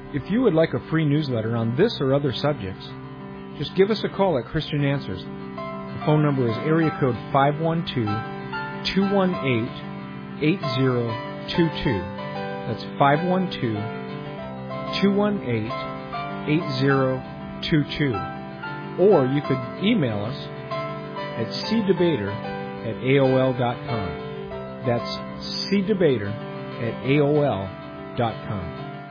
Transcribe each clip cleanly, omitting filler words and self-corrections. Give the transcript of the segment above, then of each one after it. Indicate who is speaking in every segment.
Speaker 1: If you would like a free newsletter on this or other subjects, just give us a call at Christian Answers. The phone number is area code 512-218-8022. That's 512-218-8022. Or you could email us at cdebater@aol.com. That's cdebater@aol.com.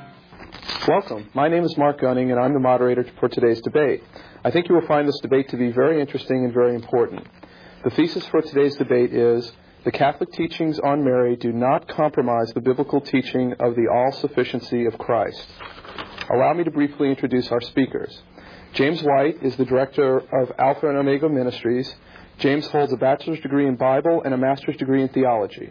Speaker 2: Welcome. My name is Mark Gunning, and I'm the moderator for today's debate. I think you will find this debate to be very interesting and very important. The thesis for today's debate is, the Catholic teachings on Mary do not compromise the biblical teaching of the all-sufficiency of Christ. Allow me to briefly introduce our speakers. James White is the director of Alpha and Omega Ministries. James holds a bachelor's degree in Bible and a master's degree in theology.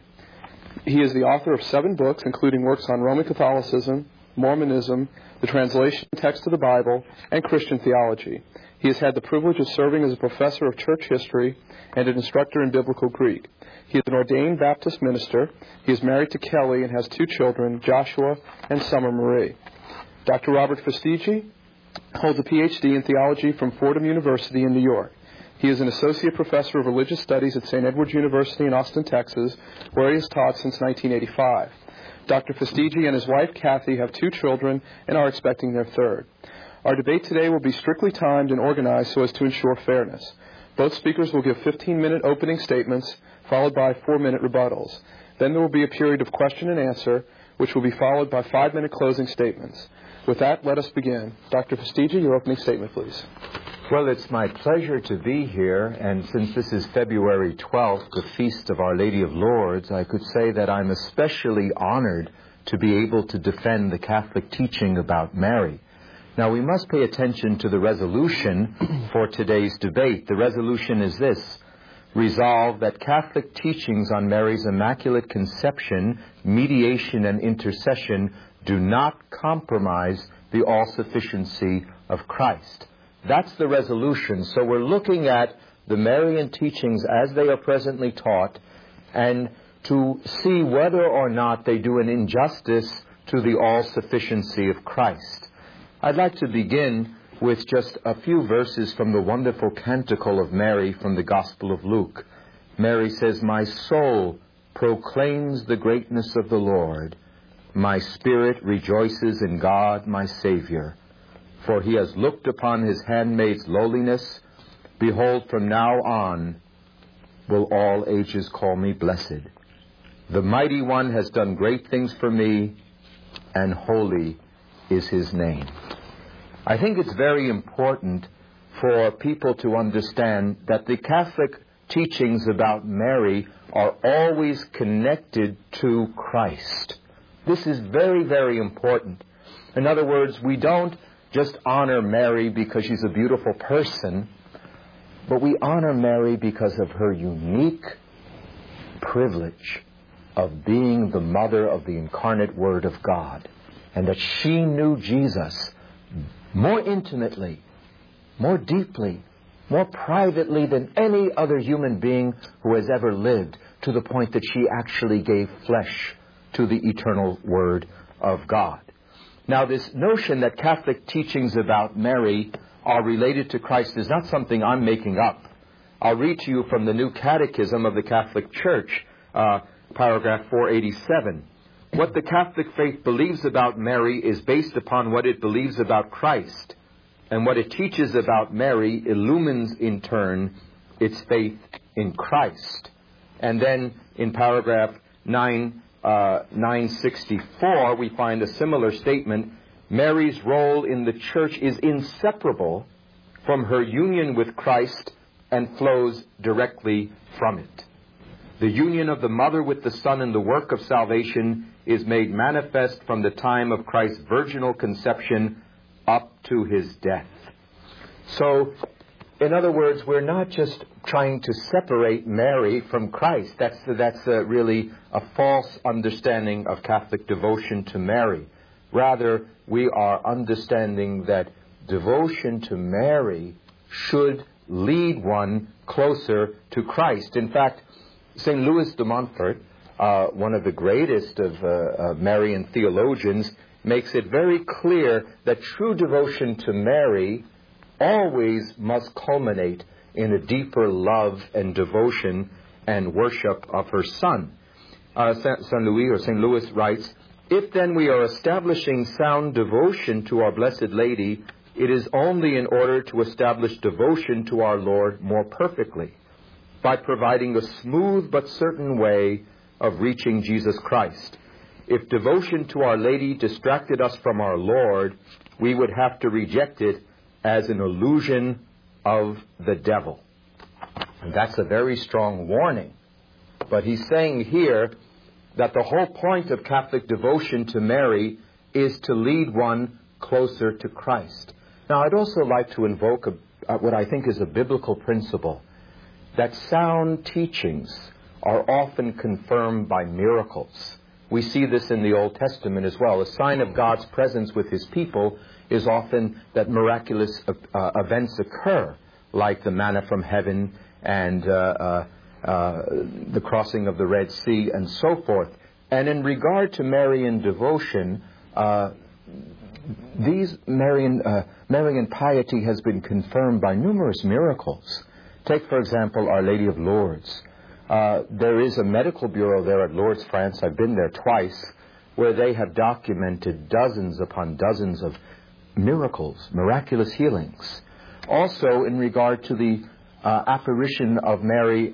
Speaker 2: He is the author of 7 books, including works on Roman Catholicism, Mormonism, the translation text of the Bible, and Christian theology. He has had the privilege of serving as a professor of church history and an instructor in biblical Greek. He is an ordained Baptist minister. He is married to Kelly and has 2 children, Joshua and Summer Marie. Dr. Robert Fastiggi holds a Ph.D. in theology from Fordham University in New York. He is an associate professor of religious studies at St. Edward's University in Austin, Texas, where he has taught since 1985. Dr. Fastiggi and his wife, Kathy, have 2 children and are expecting their 3rd. Our debate today will be strictly timed and organized so as to ensure fairness. Both speakers will give 15-minute opening statements, followed by 4-minute rebuttals. Then there will be a period of question and answer, which will be followed by 5-minute closing statements. With that, let us begin. Dr. Fastiggi, your opening statement, please.
Speaker 3: Well, it's my pleasure to be here, and since this is February 12th, the Feast of Our Lady of Lourdes, I could say that I'm especially honored to be able to defend the Catholic teaching about Mary. Now, we must pay attention to the resolution for today's debate. The resolution is this: resolve that Catholic teachings on Mary's Immaculate Conception, mediation, and intercession do not compromise the all-sufficiency of Christ. That's the resolution. So we're looking at the Marian teachings as they are presently taught, and to see whether or not they do an injustice to the all-sufficiency of Christ. I'd like to begin with just a few verses from the wonderful Canticle of Mary from the Gospel of Luke. Mary says, "My soul proclaims the greatness of the Lord. My spirit rejoices in God my Savior. For he has looked upon his handmaid's lowliness. Behold, from now on will all ages call me blessed. The Mighty One has done great things for me, and holy is his name." I think it's very important for people to understand that the Catholic teachings about Mary are always connected to Christ. This is very, very important. In other words, we don't just honor Mary because she's a beautiful person, but we honor Mary because of her unique privilege of being the mother of the incarnate Word of God, and that she knew Jesus more intimately, more deeply, more privately than any other human being who has ever lived, to the point that she actually gave flesh to the eternal Word of God. Now, this notion that Catholic teachings about Mary are related to Christ is not something I'm making up. I'll read to you from the New Catechism of the Catholic Church, paragraph 487. What the Catholic faith believes about Mary is based upon what it believes about Christ, and what it teaches about Mary illumines, in turn, its faith in Christ. And then in paragraph 964, we find a similar statement. Mary's role in the Church is inseparable from her union with Christ and flows directly from it. The union of the Mother with the Son in the work of salvation is made manifest from the time of Christ's virginal conception up to his death. So, in other words, we're not just trying to separate Mary from Christ. That's really a false understanding of Catholic devotion to Mary. Rather, we are understanding that devotion to Mary should lead one closer to Christ. In fact, St. Louis de Montfort, one of the greatest of Marian theologians, makes it very clear that true devotion to Mary always must culminate in a deeper love and devotion and worship of her Son. St. Louis writes, "If then we are establishing sound devotion to our Blessed Lady, it is only in order to establish devotion to our Lord more perfectly, by providing a smooth but certain way of reaching Jesus Christ. If devotion to Our Lady distracted us from our Lord, we would have to reject it as an illusion of the devil." And that's a very strong warning. But he's saying here that the whole point of Catholic devotion to Mary is to lead one closer to Christ. Now, I'd also like to invoke what I think is a biblical principle, that sound teachings are often confirmed by miracles. We see this in the Old Testament as well. A sign of God's presence with His people is often that miraculous events occur, like the manna from heaven and the crossing of the Red Sea and so forth. And in regard to Marian devotion, Marian piety has been confirmed by numerous miracles. Take, for example, Our Lady of Lourdes. There is a medical bureau there at Lourdes, France. I've been there twice, where they have documented dozens upon dozens of miracles, miraculous healings. Also, in regard to the apparition of Mary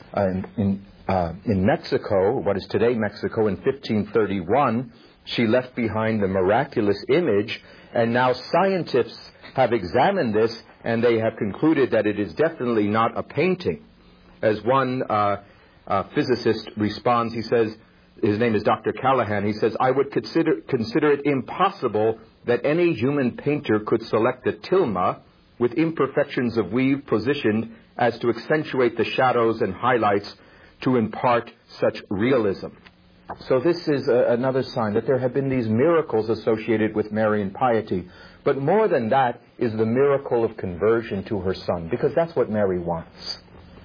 Speaker 3: in Mexico, what is today Mexico, in 1531, she left behind the miraculous image, and now scientists have examined this, and they have concluded that it is definitely not a painting. As one physicist responds, he says, his name is Dr. Callahan, he says, "I would consider it impossible that any human painter could select a tilma with imperfections of weave positioned as to accentuate the shadows and highlights to impart such realism." So this is another sign that there have been these miracles associated with Marian piety. But more than that is the miracle of conversion to her Son, because that's what Mary wants.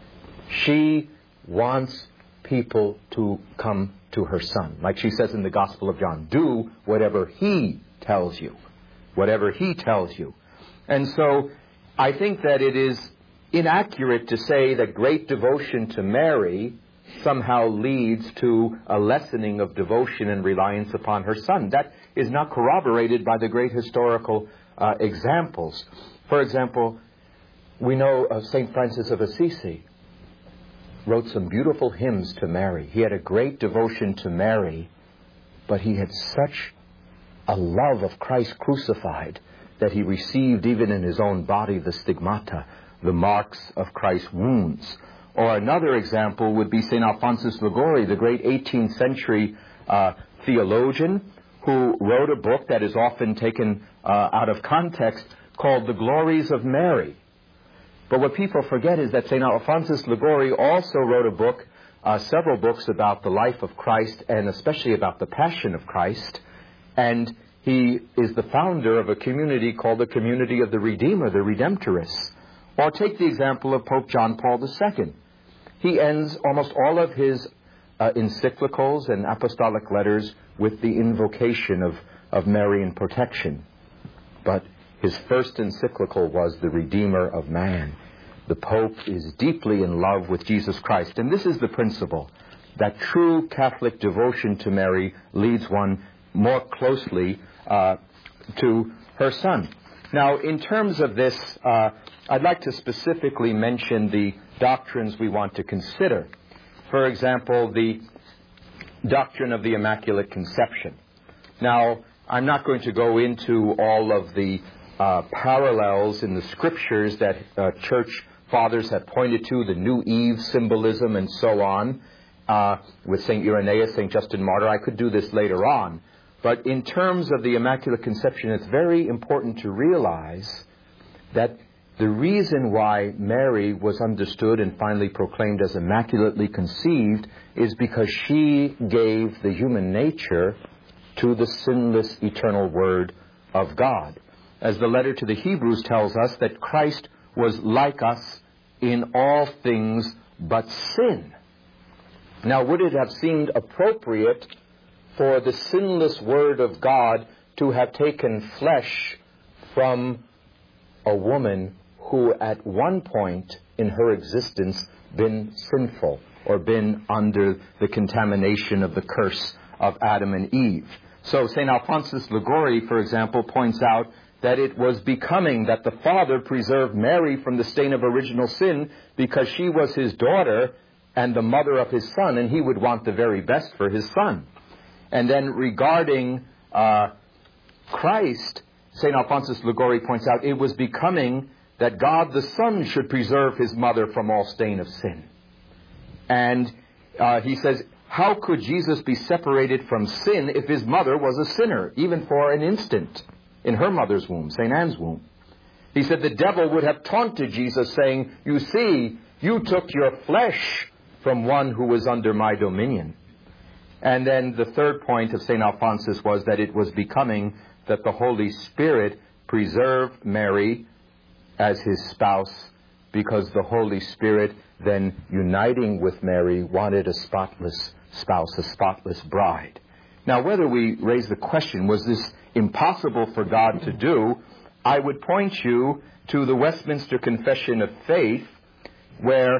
Speaker 3: She wants people to come to her Son. Like she says in the Gospel of John, do whatever He tells you. Whatever He tells you. And so I think that it is inaccurate to say that great devotion to Mary somehow leads to a lessening of devotion and reliance upon her Son. That is not corroborated by the great historical examples. For example, we know of St. Francis of Assisi wrote some beautiful hymns to Mary. He had a great devotion to Mary, but he had such a love of Christ crucified that he received even in his own body the stigmata, the marks of Christ's wounds. Or another example would be St. Alphonsus Liguori, the great 18th century theologian, who wrote a book that is often taken out of context called The Glories of Mary. But what people forget is that St. Alphonsus Liguori also wrote a book, several books about the life of Christ and especially about the Passion of Christ. And he is the founder of a community called the Community of the Redeemer, the Redemptorists. Or take the example of Pope John Paul II. He ends almost all of his encyclicals and apostolic letters with the invocation of Marian protection. But his first encyclical was The Redeemer of Man. The Pope is deeply in love with Jesus Christ. And this is the principle, that true Catholic devotion to Mary leads one more closely to her Son. Now, in terms of this, I'd like to specifically mention the doctrines we want to consider. For example, the doctrine of the Immaculate Conception. Now, I'm not going to go into all of the parallels in the Scriptures that Church Fathers have pointed to, the New Eve symbolism and so on, with St. Irenaeus, St. Justin Martyr. I could do this later on. But in terms of the Immaculate Conception, it's very important to realize that the reason why Mary was understood and finally proclaimed as immaculately conceived is because she gave the human nature to the sinless eternal Word of God. As the letter to the Hebrews tells us, that Christ was like us in all things but sin. Now, would it have seemed appropriate for the sinless Word of God to have taken flesh from a woman who at one point in her existence been sinful or been under the contamination of the curse of Adam and Eve. So St. Alphonsus Liguori, for example, points out that it was becoming that the Father preserved Mary from the stain of original sin because she was his daughter and the mother of his Son, and he would want the very best for his Son. And then regarding Christ, St. Alphonsus Liguori points out it was becoming that God the Son should preserve his mother from all stain of sin. And he says, how could Jesus be separated from sin if his mother was a sinner, even for an instant, in her mother's womb, St. Anne's womb? He said the devil would have taunted Jesus, saying, you see, you took your flesh from one who was under my dominion. And then the third point of St. Alphonsus was that it was becoming that the Holy Spirit preserved Mary as his spouse, because the Holy Spirit then uniting with Mary wanted a spotless spouse, a spotless bride. Now, whether we raise the question, was this impossible for God to do, I would point you to the Westminster Confession of Faith, where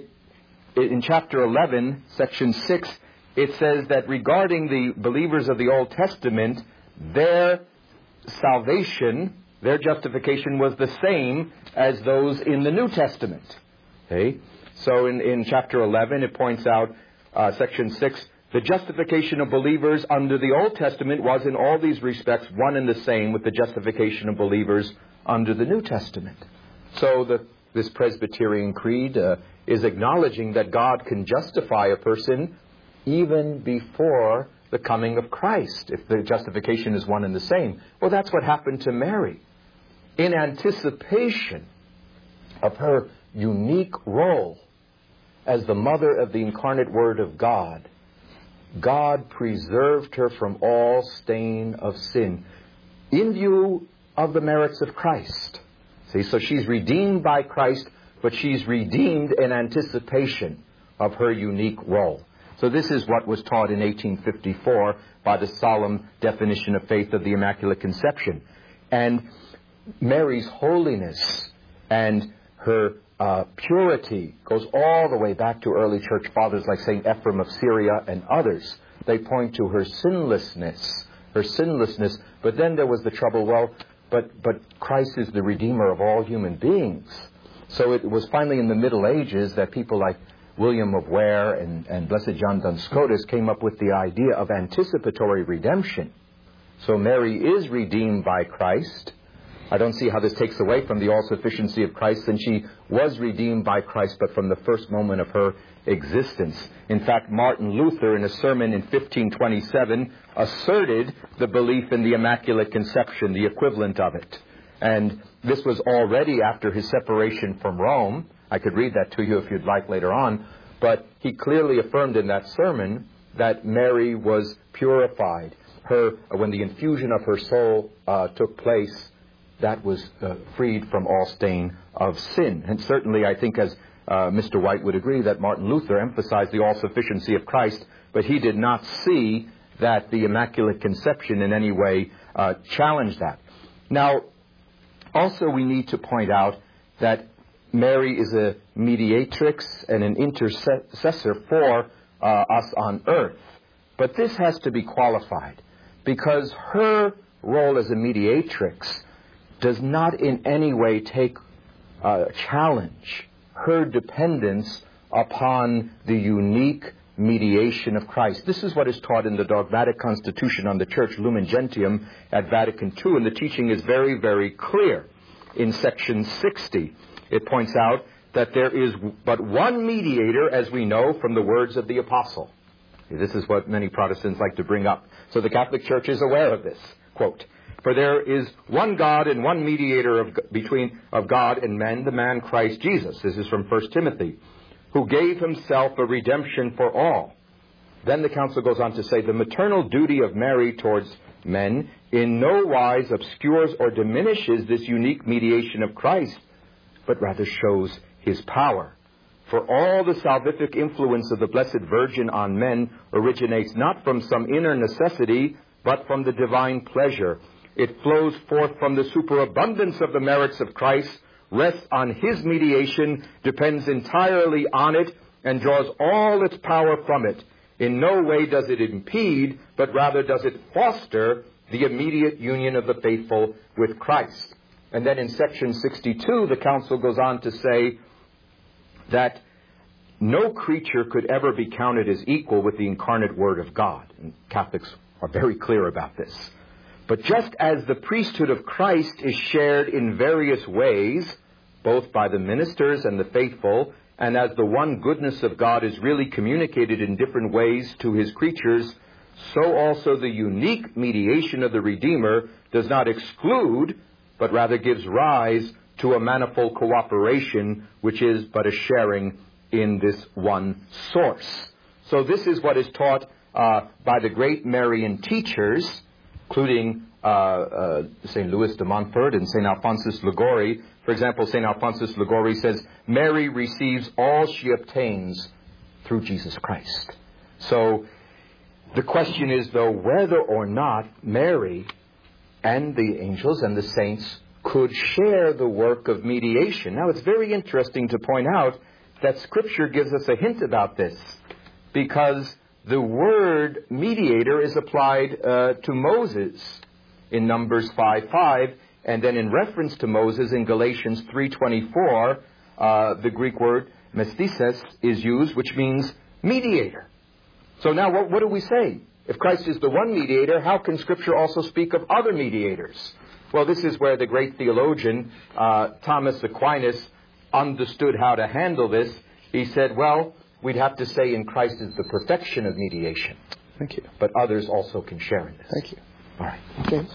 Speaker 3: in chapter 11, section 6, it says that regarding the believers of the Old Testament, their salvation, their justification was the same as those in the New Testament. Okay? So in chapter 11, it points out, section 6, the justification of believers under the Old Testament was in all these respects one and the same with the justification of believers under the New Testament. So this Presbyterian Creed is acknowledging that God can justify a person even before the coming of Christ, if the justification is one and the same. Well, that's what happened to Mary. In anticipation of her unique role as the mother of the incarnate Word of God, God preserved her from all stain of sin in view of the merits of Christ. See, so she's redeemed by Christ, but she's redeemed in anticipation of her unique role. So this is what was taught in 1854 by the solemn definition of faith of the Immaculate Conception. And Mary's holiness and her purity goes all the way back to early church fathers like St. Ephrem of Syria and others. They point to her sinlessness. But then there was the trouble, well, but Christ is the Redeemer of all human beings. So it was finally in the Middle Ages that people like William of Ware and Blessed John Duns Scotus came up with the idea of anticipatory redemption. So Mary is redeemed by Christ. I don't see how this takes away from the all-sufficiency of Christ, since she was redeemed by Christ, but from the first moment of her existence. In fact, Martin Luther, in a sermon in 1527, asserted the belief in the Immaculate Conception, the equivalent of it. And this was already after his separation from Rome. I could read that to you if you'd like later on. But he clearly affirmed in that sermon that Mary was purified. When the infusion of her soul took place, that was freed from all stain of sin. And certainly I think, as Mr. White would agree, that Martin Luther emphasized the all-sufficiency of Christ, but he did not see that the Immaculate Conception in any way challenged that. Now, also we need to point out that Mary is a mediatrix and an intercessor for us on earth. But this has to be qualified, because her role as a mediatrix does not in any way challenge her dependence upon the unique mediation of Christ. This is what is taught in the dogmatic constitution on the Church, Lumen Gentium, at Vatican II, and the teaching is very, very clear. In section 60, it points out that there is but one mediator, as we know from the words of the apostle. This is what many Protestants like to bring up. So the Catholic Church is aware of this. Quote, "For there is one God and one mediator of God and men, the man Christ Jesus." This is from 1 Timothy. "Who gave himself a redemption for all." Then the council goes on to say, "The maternal duty of Mary towards men in no wise obscures or diminishes this unique mediation of Christ, but rather shows his power. For all the salvific influence of the Blessed Virgin on men originates not from some inner necessity, but from the divine pleasure. It flows forth from the superabundance of the merits of Christ, rests on His mediation, depends entirely on it, and draws all its power from it. In no way does it impede, but rather does it foster the immediate union of the faithful with Christ. And then in section 62, the Council goes on to say that no creature could ever be counted as equal with the incarnate Word of God. And Catholics are very clear about this. But just as the priesthood of Christ is shared in various ways, both by the ministers and the faithful, and as the one goodness of God is really communicated in different ways to His creatures, so also the unique mediation of the Redeemer does not exclude, but rather gives rise to a manifold cooperation, which is but a sharing in this one source. So this is what is taught by the great Marian teachers, including St. Louis de Montfort and St. Alphonsus Liguori. For example, St. Alphonsus Liguori says, Mary receives all she obtains through Jesus Christ. So the question is, though, whether or not Mary and the angels and the saints could share the work of mediation. Now, it's very interesting to point out that Scripture gives us a hint about this, because the word mediator is applied to Moses in Numbers 5:5, and then in reference to Moses in Galatians 3:24, the Greek word mesthesis is used, which means mediator. So now what do we say? If Christ is the one mediator, how can Scripture also speak of other mediators? Well, this is where the great theologian Thomas Aquinas understood how to handle this. He said, well, we'd have to say in Christ is the perfection of mediation.
Speaker 2: Thank you.
Speaker 3: But others also can share in this.
Speaker 2: Thank you.
Speaker 3: All right.
Speaker 2: James?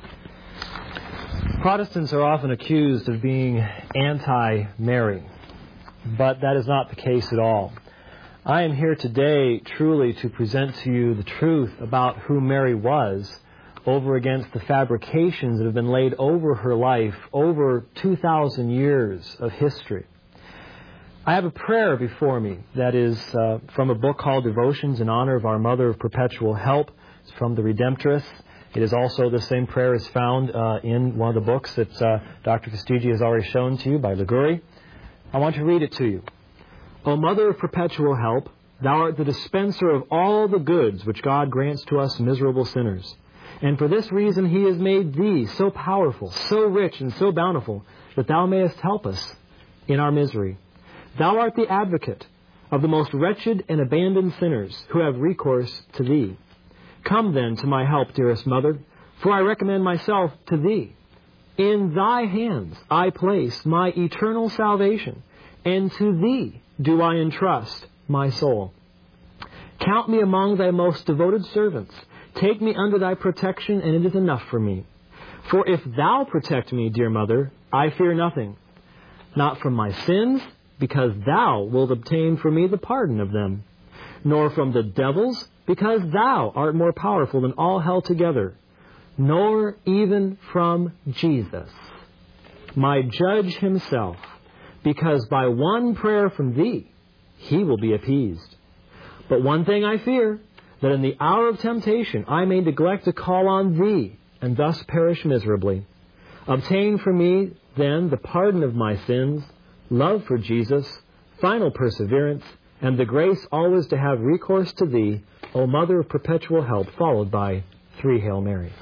Speaker 4: Protestants are often accused of being anti-Mary, but that is not the case at all. I am here today truly to present to you the truth about who Mary was over against the fabrications that have been laid over her life over 2,000 years of history. I have a prayer before me that is from a book called Devotions in Honor of Our Mother of Perpetual Help. It's from the Redemptorists. It is also the same prayer is found in one of the books that Dr. Fastigi has already shown to you by Liguori. I want to read it to you. O Mother of Perpetual Help, Thou art the dispenser of all the goods which God grants to us miserable sinners. And for this reason He has made Thee so powerful, so rich, and so bountiful, that Thou mayest help us in our misery. Thou art the advocate of the most wretched and abandoned sinners who have recourse to Thee. Come then to my help, dearest Mother, for I recommend myself to Thee. In Thy hands I place my eternal salvation, and to Thee do I entrust my soul. Count me among Thy most devoted servants. Take me under Thy protection, and it is enough for me. For if Thou protect me, dear Mother, I fear nothing, not from my sins, because Thou wilt obtain for me the pardon of them, nor from the devils, because Thou art more powerful than all hell together, nor even from Jesus, my Judge Himself, because by one prayer from Thee He will be appeased. But one thing I fear, that in the hour of temptation I may neglect to call on Thee, and thus perish miserably. Obtain for me, then, the pardon of my sins, love for Jesus, final perseverance, and the grace always to have recourse to Thee, O Mother of Perpetual Help, followed by 3 Hail Marys.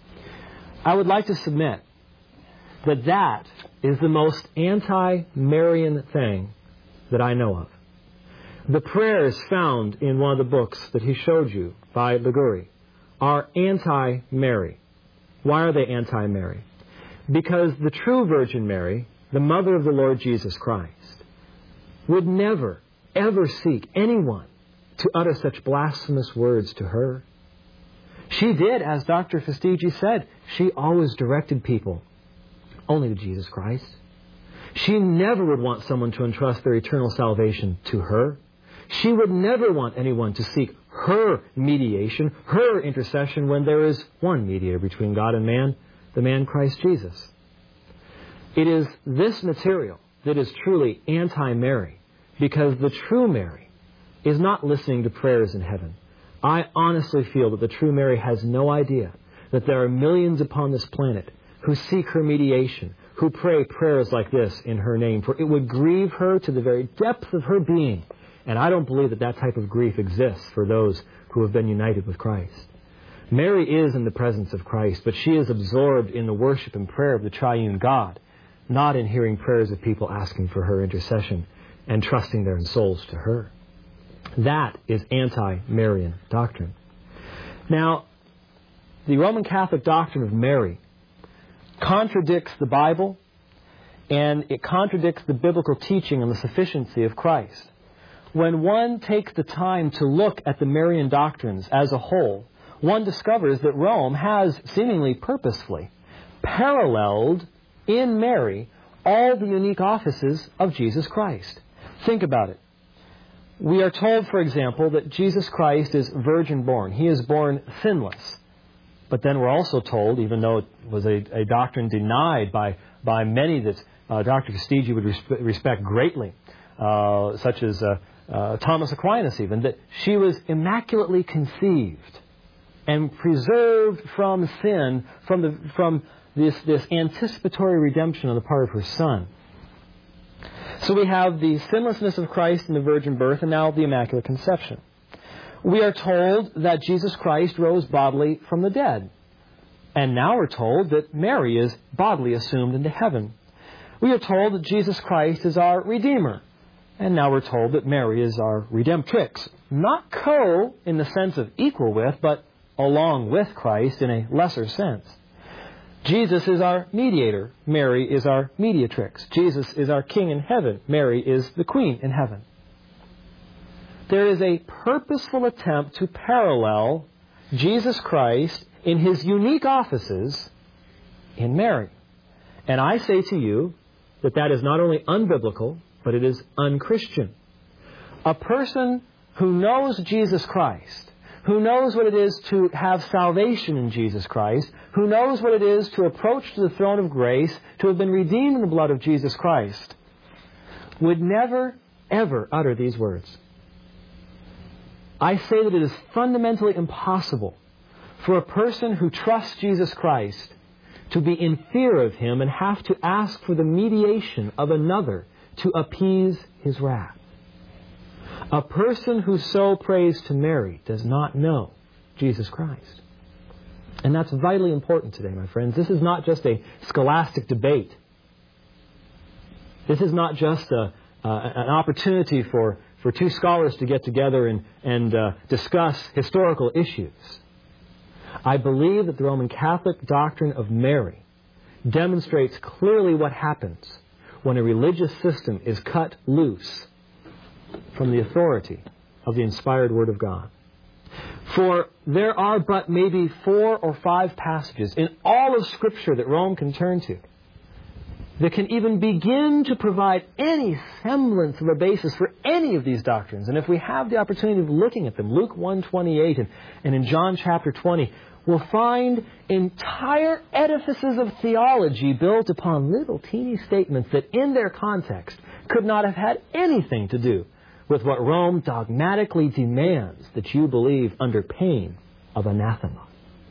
Speaker 4: I would like to submit that that is the most anti-Marian thing that I know of. The prayers found in one of the books that he showed you by Liguori are anti-Mary. Why are they anti-Mary? Because the true Virgin Mary, the mother of the Lord Jesus Christ, would never, ever seek anyone to utter such blasphemous words to her. She did, as Dr. Fastigi said, she always directed people only to Jesus Christ. She never would want someone to entrust their eternal salvation to her. She would never want anyone to seek her mediation, her intercession, when there is one mediator between God and man, the man Christ Jesus. It is this material that is truly anti-Mary, because the true Mary is not listening to prayers in heaven, I honestly feel that the true Mary has no idea that there are millions upon this planet who seek her mediation, who pray prayers like this in her name, for it would grieve her to the very depth of her being. And I don't believe that that type of grief exists for those who have been united with Christ. Mary is in the presence of Christ, but she is absorbed in the worship and prayer of the triune God, not in hearing prayers of people asking for her intercession and trusting their souls to her. That is anti-Marian doctrine. Now, the Roman Catholic doctrine of Mary contradicts the Bible, and it contradicts the biblical teaching on the sufficiency of Christ. When one takes the time to look at the Marian doctrines as a whole, one discovers that Rome has seemingly purposefully paralleled in Mary all the unique offices of Jesus Christ. Think about it. We are told, for example, that Jesus Christ is virgin born. He is born sinless. But then we're also told, even though it was a doctrine denied by many that Dr. Castigi would respect greatly, such as Thomas Aquinas even, that she was immaculately conceived and preserved from sin, from this anticipatory redemption on the part of her Son. So we have the sinlessness of Christ in the virgin birth, and now the Immaculate Conception. We are told that Jesus Christ rose bodily from the dead. And now we're told that Mary is bodily assumed into heaven. We are told that Jesus Christ is our Redeemer. And now we're told that Mary is our Redemptrix. Not co in the sense of equal with, but along with Christ in a lesser sense. Jesus is our mediator. Mary is our mediatrix. Jesus is our king in heaven. Mary is the queen in heaven. There is a purposeful attempt to parallel Jesus Christ in his unique offices in Mary. And I say to you that that is not only unbiblical, but it is unchristian. A person who knows Jesus Christ, who knows what it is to have salvation in Jesus Christ, who knows what it is to approach to the throne of grace, to have been redeemed in the blood of Jesus Christ, would never, ever utter these words. I say that it is fundamentally impossible for a person who trusts Jesus Christ to be in fear of Him and have to ask for the mediation of another to appease His wrath. A person who so prays to Mary does not know Jesus Christ. And that's vitally important today, my friends. This is not just a scholastic debate. This is not just an opportunity for two scholars to get together and discuss historical issues. I believe that the Roman Catholic doctrine of Mary demonstrates clearly what happens when a religious system is cut loose from the authority of the inspired Word of God. For there are but maybe 4 or 5 passages in all of Scripture that Rome can turn to that can even begin to provide any semblance of a basis for any of these doctrines. And if we have the opportunity of looking at them, Luke 1:28 and in John chapter 20, we'll find entire edifices of theology built upon little teeny statements that in their context could not have had anything to do with what Rome dogmatically demands that you believe under pain of anathema.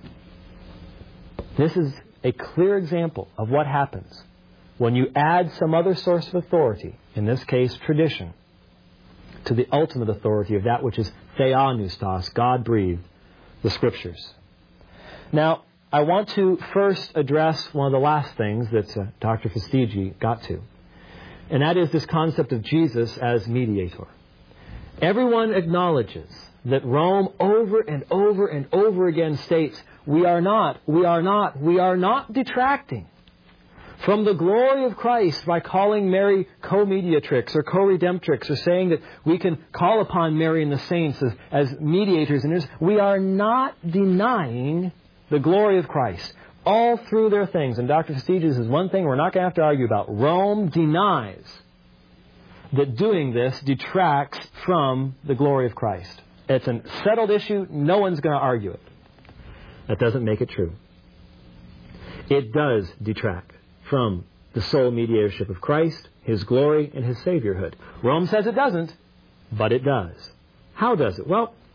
Speaker 4: This is a clear example of what happens when you add some other source of authority, in this case tradition, to the ultimate authority of that which is theopneustos, God-breathed, the Scriptures. Now, I want to first address one of the last things that Dr. Castigi got to, and that is this concept of Jesus as mediator. Everyone acknowledges that Rome over and over and over again states, we are not detracting from the glory of Christ by calling Mary co-mediatrix or co-redemptrix, or saying that we can call upon Mary and the saints as mediators. And we are not denying the glory of Christ all through their things. And Dr. Castigi says one thing we're not going to have to argue about. Rome denies that doing this detracts from the glory of Christ. It's a settled issue. No one's going to argue it. That doesn't make it true. It does detract from the sole mediatorship of Christ, His glory, and His Saviorhood. Rome says it doesn't, but it does. How does it? Well,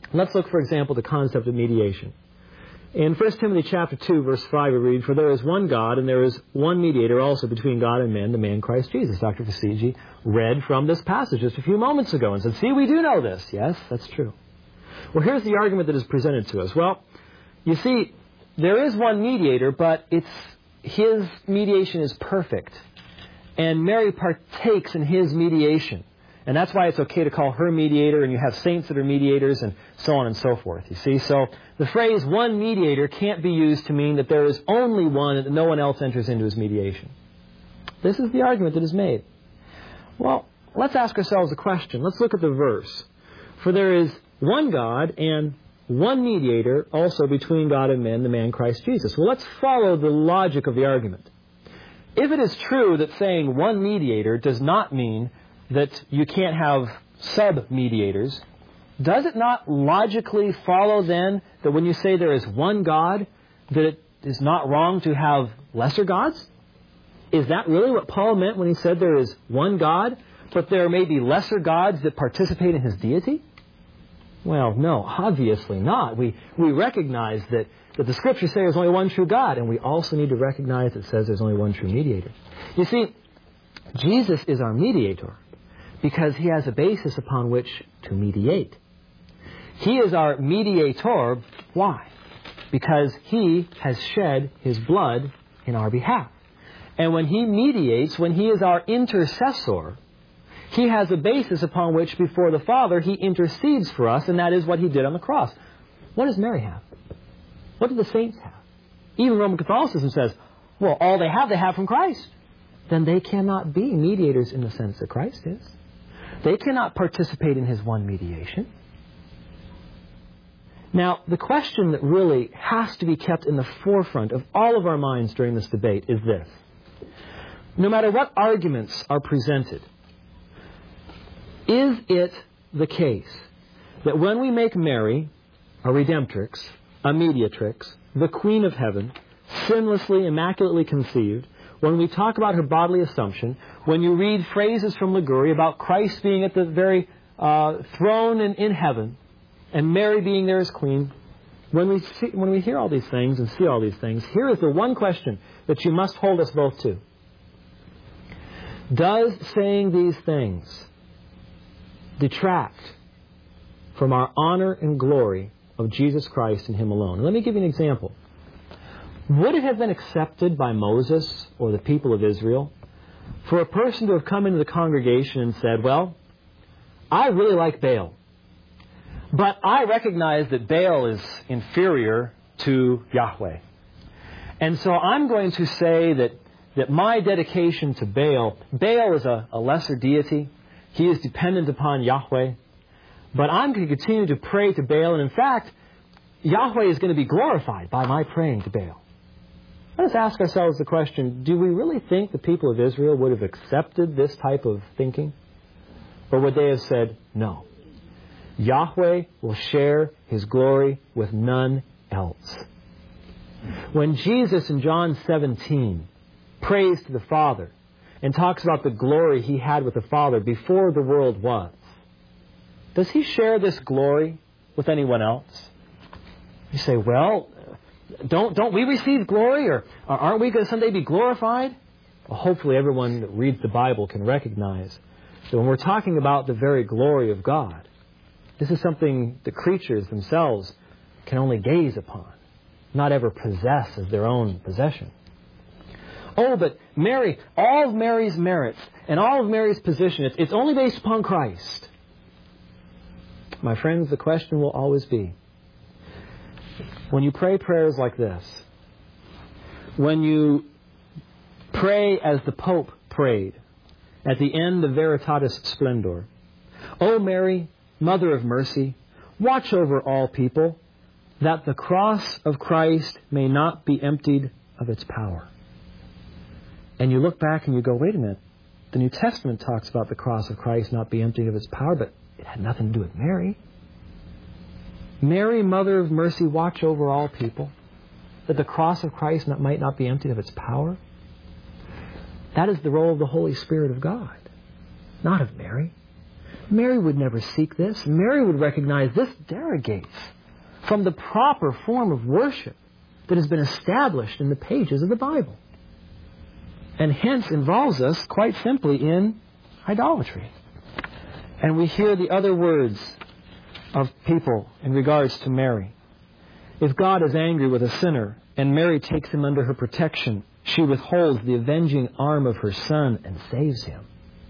Speaker 4: Let's look, for example, at the concept of mediation. In 1 Timothy chapter 2, verse 5, we read, "For there is one God, and there is one mediator also between God and men, the man Christ Jesus." Dr. Fasigi read from this passage just a few moments ago and said, "See, we do know this." Yes, that's true. Well, here's the argument that is presented to us. Well, you see, there is one mediator, but his mediation is perfect. And Mary partakes in his mediation. And that's why it's okay to call her mediator, and you have saints that are mediators, and so on and so forth. You see, so the phrase one mediator can't be used to mean that there is only one and that no one else enters into his mediation. This is the argument that is made. Well, let's ask ourselves a question. Let's look at the verse. "For there is one God and one mediator also between God and men, the man Christ Jesus." Well, let's follow the logic of the argument. If it is true that saying one mediator does not mean that you can't have sub-mediators, does it not logically follow then that when you say there is one God, that it is not wrong to have lesser gods? Is that really what Paul meant when he said there is one God, but there may be lesser gods that participate in his deity? Well, no, obviously not. We recognize that the Scriptures say there's only one true God, and we also need to recognize that it says there's only one true mediator. You see, Jesus is our mediator because he has a basis upon which to mediate. He is our mediator. Why? Because he has shed his blood in our behalf. And when he mediates, when he is our intercessor, he has a basis upon which before the Father he intercedes for us, and that is what he did on the cross. What does Mary have? What do the saints have? Even Roman Catholicism says, well, all they have from Christ. Then they cannot be mediators in the sense that Christ is. They cannot participate in his one mediation. Now, the question that really has to be kept in the forefront of all of our minds during this debate is this. No matter what arguments are presented, is it the case that when we make Mary a redemptrix, a mediatrix, the Queen of Heaven, sinlessly, immaculately conceived, when we talk about her bodily assumption, when you read phrases from Liguri about Christ being at the very throne in heaven, and Mary being there as Queen, when we hear all these things and see all these things, here is the one question that you must hold us both to. Does saying these things detract from our honor and glory of Jesus Christ and him alone? And let me give you an example. Would it have been accepted by Moses or the people of Israel for a person to have come into the congregation and said, well, I really like Baal, but I recognize that Baal is inferior to Yahweh. And so I'm going to say that my dedication to Baal is a lesser deity. He is dependent upon Yahweh. But I'm going to continue to pray to Baal. And in fact, Yahweh is going to be glorified by my praying to Baal. Let us ask ourselves the question, do we really think the people of Israel would have accepted this type of thinking? Or would they have said, no, Yahweh will share his glory with none else? When Jesus in John 17 prays to the Father and talks about the glory he had with the Father before the world was, does he share this glory with anyone else? You say, well, don't we receive glory, or aren't we going to someday be glorified? Well, hopefully everyone that reads the Bible can recognize that when we're talking about the very glory of God, this is something the creatures themselves can only gaze upon, not ever possess as their own possession. Oh, but Mary, all of Mary's merits and all of Mary's position, it's only based upon Christ. My friends, the question will always be, when you pray prayers like this, when you pray as the Pope prayed at the end of Veritatis Splendor, O Mary, Mother of Mercy, watch over all people, that the cross of Christ may not be emptied of its power. And you look back and you go, wait a minute, the New Testament talks about the cross of Christ not being emptied of its power, but it had nothing to do with Mary. Mary, Mother of Mercy, watch over all people, that the cross of Christ might not be emptied of its power. That is the role of the Holy Spirit of God, not of Mary. Mary would never seek this. Mary would recognize this derogates from the proper form of worship that has been established in the pages of the Bible, and hence involves us quite simply in idolatry. And we hear the other words of people in regards to Mary. If God is angry with a sinner and Mary takes him under her protection, she withholds the avenging arm of her Son and saves him.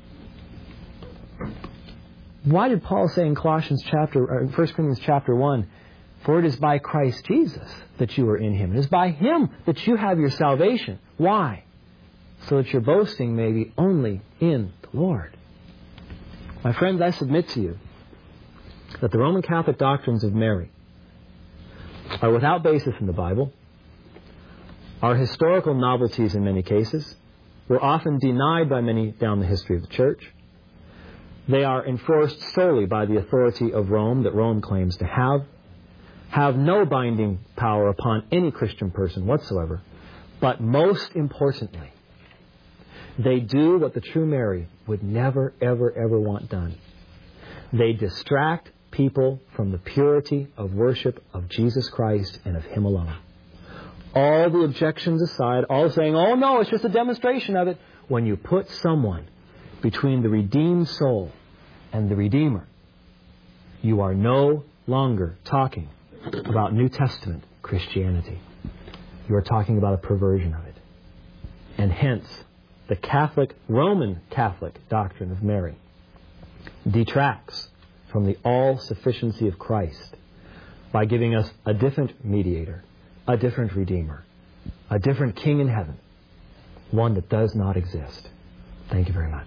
Speaker 4: Why did Paul say in 1 Corinthians chapter 1, for it is by Christ Jesus that you are in Him. It is by Him that you have your salvation. Why? So that your boasting may be only in the Lord. My friends, I submit to you that the Roman Catholic doctrines of Mary are without basis in the Bible, are historical novelties in many cases, were often denied by many down the history of the Church. They are enforced solely by the authority of Rome that Rome claims to have no binding power upon any Christian person whatsoever. But most importantly, they do what the true Mary would never, ever, ever want done. They distract people from the purity of worship of Jesus Christ and of Him alone. All the objections aside, all saying, oh no, it's just a demonstration of it. When you put someone between the redeemed soul and the Redeemer, you are no longer talking about New Testament Christianity. You are talking about a perversion of it. And hence, the Roman Catholic doctrine of Mary detracts from the all-sufficiency of Christ by giving us a different mediator, a different Redeemer, a different King in heaven, one that does not exist. Thank you very much.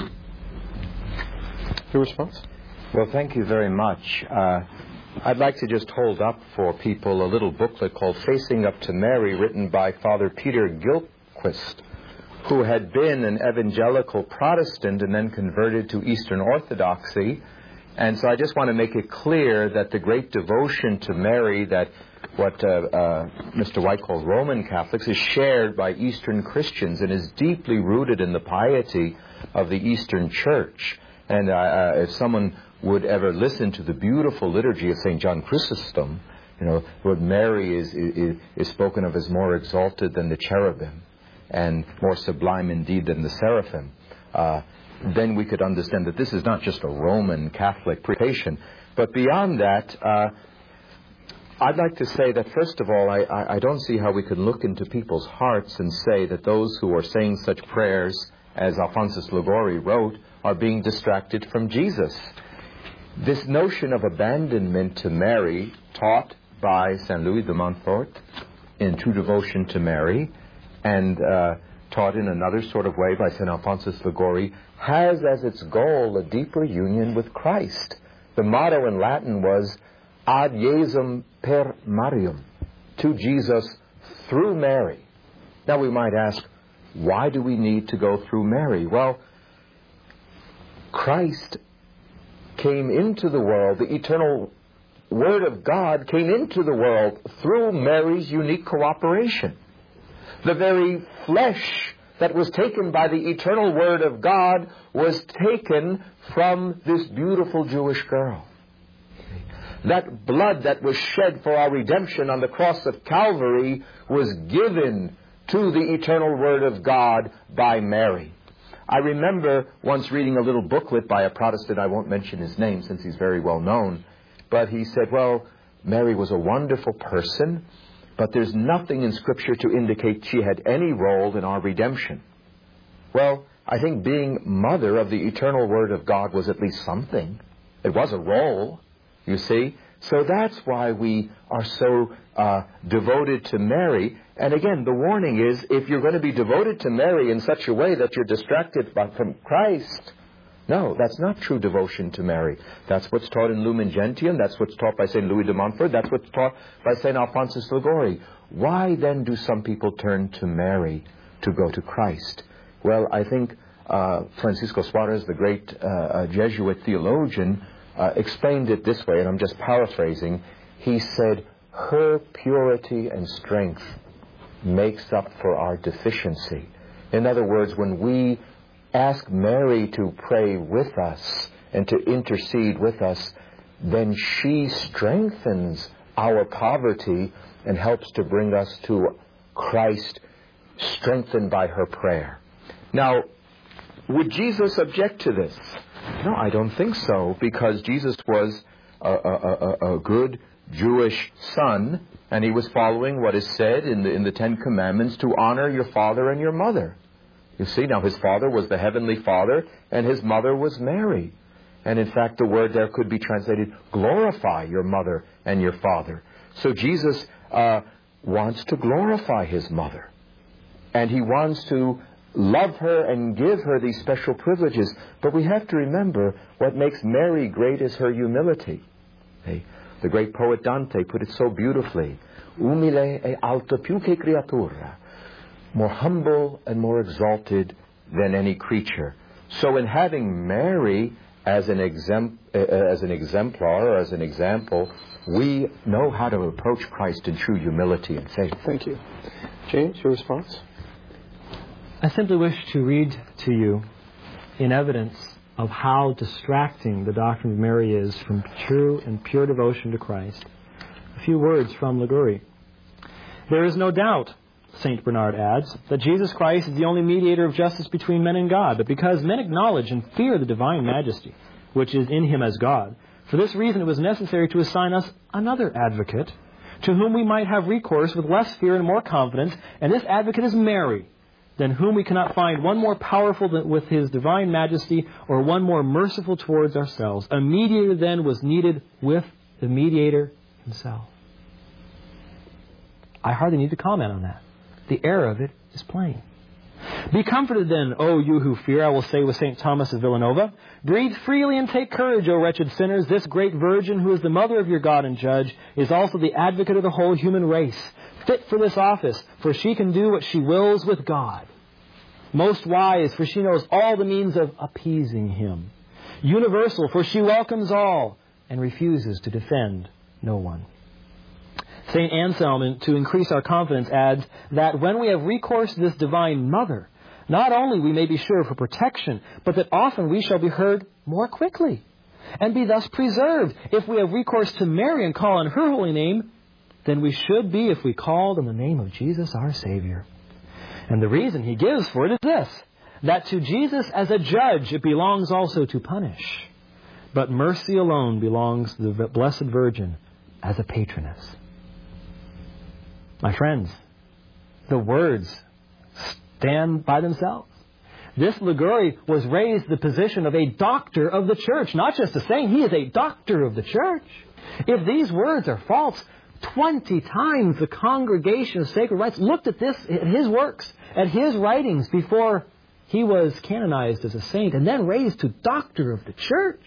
Speaker 2: Your response?
Speaker 3: Well, thank you very much. I'd like to just hold up for people a little booklet called Facing Up to Mary, written by Father Peter Gilchrist, who had been an evangelical Protestant and then converted to Eastern Orthodoxy. And so I just want to make it clear that the great devotion to Mary, that what Mr. White calls Roman Catholics, is shared by Eastern Christians and is deeply rooted in the piety of the Eastern Church. And if someone would ever listen to the beautiful liturgy of St. John Chrysostom, where Mary is spoken of as more exalted than the cherubim and more sublime indeed than the seraphim, then we could understand that this is not just a Roman Catholic presentation. But beyond that, I'd like to say that, first of all, I don't see how we can look into people's hearts and say that those who are saying such prayers, as Alphonsus Liguori wrote, are being distracted from Jesus. This notion of abandonment to Mary, taught by St. Louis de Montfort in True Devotion to Mary, and taught in another sort of way by St. Alphonsus Liguori, has as its goal a deeper union with Christ. The motto in Latin was Ad Jesum per Mariam, to Jesus through Mary. Now we might ask, why do we need to go through Mary? Well, Christ came into the world, the eternal Word of God came into the world through Mary's unique cooperation. The very flesh that was taken by the eternal Word of God was taken from this beautiful Jewish girl. That blood that was shed for our redemption on the cross of Calvary was given to the eternal Word of God by Mary. I remember once reading a little booklet by a Protestant, I won't mention his name since he's very well known, but he said, well, Mary was a wonderful person, but there's nothing in Scripture to indicate she had any role in our redemption. Well, I think being mother of the eternal Word of God was at least something. It was a role, you see. So that's why we are so devoted to Mary. And again, the warning is, if you're going to be devoted to Mary in such a way that you're distracted from Christ, no, that's not true devotion to Mary. That's what's taught in Lumen Gentium. That's what's taught by St. Louis de Montfort. That's what's taught by St. Alphonsus Liguori. Why then do some people turn to Mary to go to Christ? Well, I think Francisco Suarez, the great Jesuit theologian, explained it this way, and I'm just paraphrasing. He said, her purity and strength makes up for our deficiency. In other words, when we ask Mary to pray with us and to intercede with us, then she strengthens our poverty and helps to bring us to Christ, strengthened by her prayer. Now, would Jesus object to this? No, I don't think so, because Jesus was a good Jewish son, and he was following what is said in the Ten Commandments, to honor your father and your mother. You see, now his father was the Heavenly Father, and his mother was Mary. And in fact, the word there could be translated, glorify your mother and your father. So Jesus wants to glorify his mother. And he wants to love her and give her these special privileges. But we have to remember, what makes Mary great is her humility. The great poet Dante put it so beautifully. Umile e alta più che creatura. More humble and more exalted than any creature. So in having Mary as an exemplar, or as an example, we know how to approach Christ in true humility and faith.
Speaker 2: Thank you. James, your response?
Speaker 4: I simply wish to read to you, in evidence of how distracting the doctrine of Mary is from true and pure devotion to Christ, a few words from Liguri. There is no doubt, St. Bernard adds, that Jesus Christ is the only mediator of justice between men and God, but because men acknowledge and fear the divine majesty, which is in him as God, for this reason it was necessary to assign us another advocate, to whom we might have recourse with less fear and more confidence, and this advocate is Mary, than whom we cannot find one more powerful than with his divine majesty, or one more merciful towards ourselves. A mediator then was needed with the mediator himself. I hardly need to comment on that. The error of it is plain. Be comforted then, O you who fear, I will say with St. Thomas of Villanova. Breathe freely and take courage, O wretched sinners. This great Virgin, who is the mother of your God and Judge, is also the advocate of the whole human race, fit for this office, for she can do what she wills with God. Most wise, for she knows all the means of appeasing him. Universal, for she welcomes all and refuses to defend no one. St. Anselm, to increase our confidence, adds that when we have recourse to this divine mother, not only we may be sure of her protection, but that often we shall be heard more quickly, and be thus preserved. If we have recourse to Mary and call on her holy name, then we should be if we called on the name of Jesus our Savior. And the reason he gives for it is this, that to Jesus as a judge it belongs also to punish, but mercy alone belongs to the Blessed Virgin as a patroness. My friends, the words stand by themselves. This Liguri was raised to the position of a doctor of the church, not just a saint, he is a doctor of the church. If these words are false, 20 times the Congregation of Sacred Rites looked at this, at his works, at his writings before he was canonized as a saint and then raised to doctor of the church.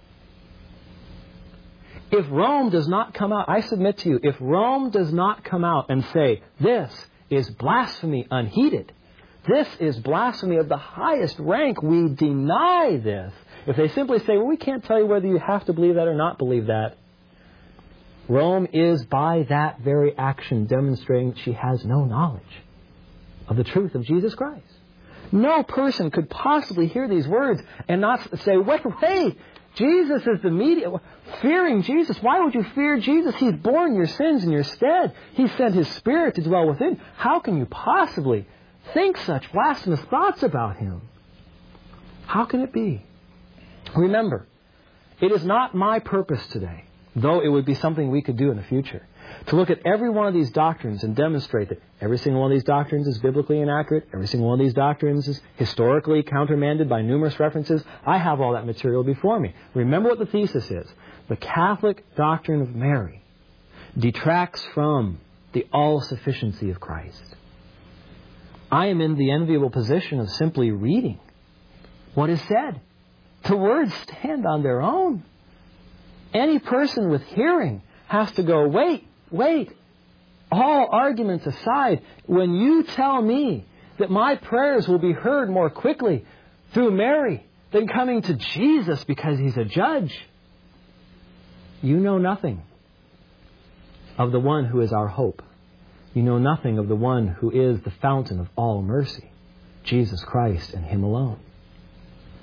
Speaker 4: If Rome does not come out, I submit to you, if Rome does not come out and say, this is blasphemy unheeded, this is blasphemy of the highest rank, we deny this. If they simply say, well, we can't tell you whether you have to believe that or not believe that, Rome is by that very action demonstrating that she has no knowledge of the truth of Jesus Christ. No person could possibly hear these words and not say, wait, Jesus is the mediator. Fearing Jesus. Why would you fear Jesus? He's borne your sins in your stead. He sent His Spirit to dwell within. How can you possibly think such blasphemous thoughts about Him? How can it be? Remember, it is not my purpose today, though it would be something we could do in the future, to look at every one of these doctrines and demonstrate that every single one of these doctrines is biblically inaccurate, every single one of these doctrines is historically countermanded by numerous references. I have all that material before me. Remember what the thesis is. The Catholic doctrine of Mary detracts from the all-sufficiency of Christ. I am in the enviable position of simply reading what is said. The words stand on their own. Any person with hearing has to go, wait. All arguments aside, when you tell me that my prayers will be heard more quickly through Mary than coming to Jesus because He's a judge, you know nothing of the one who is our hope. You know nothing of the one who is the fountain of all mercy, Jesus Christ and Him alone.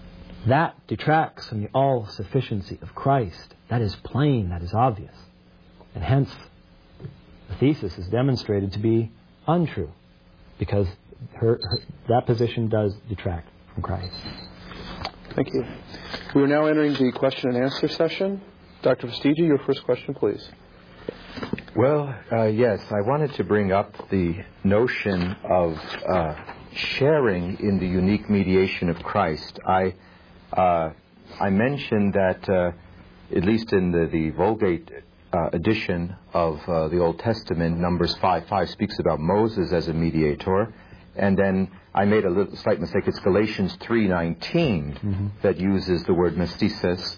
Speaker 4: That detracts from the all-sufficiency of Christ. That is plain, that is obvious. And hence, the thesis is demonstrated to be untrue, because that position does detract from Christ.
Speaker 2: Thank you. We are now entering the question and answer session. Dr. Fastiggi, your first question, please.
Speaker 3: Well, yes, I wanted to bring up the notion of sharing in the unique mediation of Christ. I mentioned that, at least in the Vulgate edition of the Old Testament, Numbers 5:5 speaks about Moses as a mediator. And then I made a slight mistake. It's Galatians 3:19 that uses the word mystisses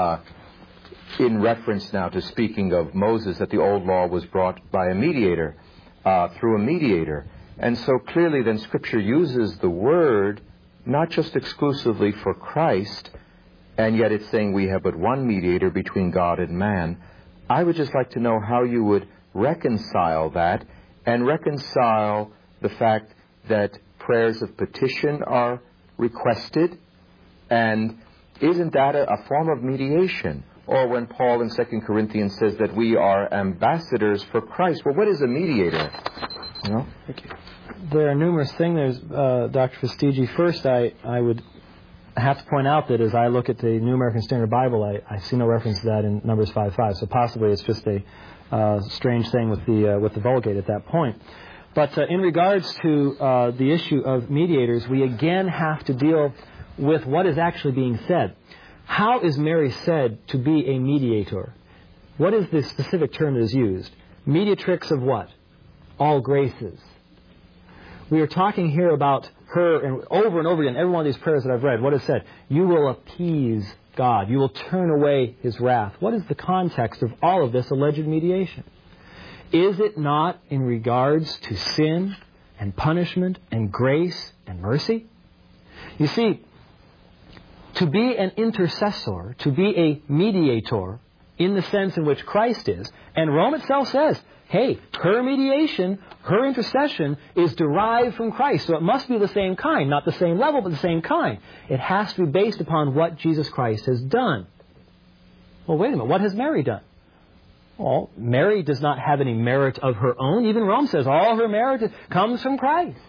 Speaker 3: in reference now to speaking of Moses, that the old law was brought by a mediator, through a mediator. And so clearly then Scripture uses the word not just exclusively for Christ, and yet it's saying we have but one mediator between God and man. I would just like to know how you would reconcile that, and reconcile the fact that prayers of petition are requested, and isn't that a form of mediation? Or when Paul in 2 Corinthians says that we are ambassadors for Christ. Well, what is a mediator? You know?
Speaker 2: Thank you.
Speaker 4: There are numerous things, Dr. Fastiggi. First, I would have to point out that as I look at the New American Standard Bible, I see no reference to that in Numbers 5:5. So possibly it's just a strange thing with the Vulgate at that point. But in regards to the issue of mediators, we again have to deal with what is actually being said. How is Mary said to be a mediator? What is the specific term that is used? Mediatrix of what? All graces. We are talking here about her, and over again, every one of these prayers that I've read, what is said? You will appease God. You will turn away His wrath. What is the context of all of this alleged mediation? Is it not in regards to sin and punishment and grace and mercy? You see, to be an intercessor, to be a mediator, in the sense in which Christ is, and Rome itself says, hey, her mediation, her intercession is derived from Christ, so it must be the same kind, not the same level, but the same kind. It has to be based upon what Jesus Christ has done. Well, wait a minute, what has Mary done? Well, Mary does not have any merit of her own. Even Rome says all her merit comes from Christ.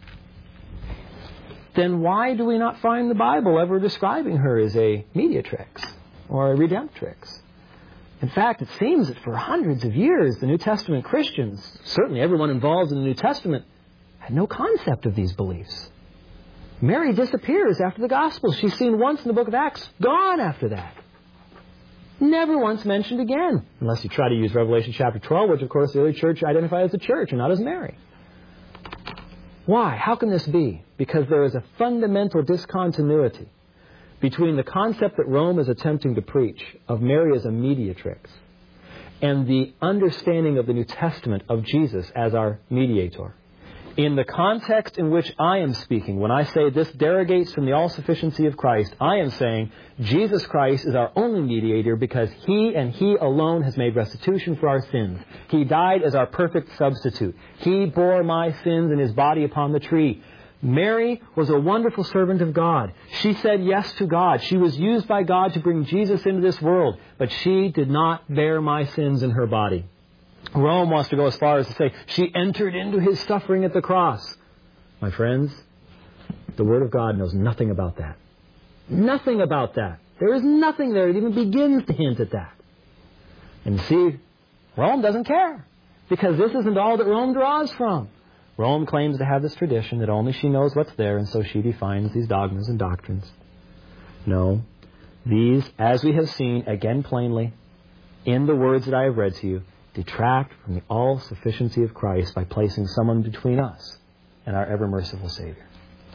Speaker 4: Then why do we not find the Bible ever describing her as a mediatrix or a redemptrix? In fact, it seems that for hundreds of years, the New Testament Christians, certainly everyone involved in the New Testament, had no concept of these beliefs. Mary disappears after the Gospels. She's seen once in the book of Acts, gone after that. Never once mentioned again, unless you try to use Revelation chapter 12, which of course the early church identified as the church and not as Mary. Why? How can this be? Because there is a fundamental discontinuity between the concept that Rome is attempting to preach of Mary as a mediatrix and the understanding of the New Testament of Jesus as our mediator. In the context in which I am speaking, when I say this derogates from the all-sufficiency of Christ, I am saying Jesus Christ is our only mediator because He and He alone has made restitution for our sins. He died as our perfect substitute. He bore my sins in His body upon the tree. Mary was a wonderful servant of God. She said yes to God. She was used by God to bring Jesus into this world, but she did not bear my sins in her body. Rome wants to go as far as to say she entered into His suffering at the cross. My friends, the Word of God knows nothing about that. Nothing about that. There is nothing there that even begins to hint at that. And see, Rome doesn't care, because this isn't all that Rome draws from. Rome claims to have this tradition that only she knows what's there, and so she defines these dogmas and doctrines. No. These, as we have seen again plainly in the words that I have read to you, detract from the all-sufficiency of Christ by placing someone between us and our ever-merciful Savior.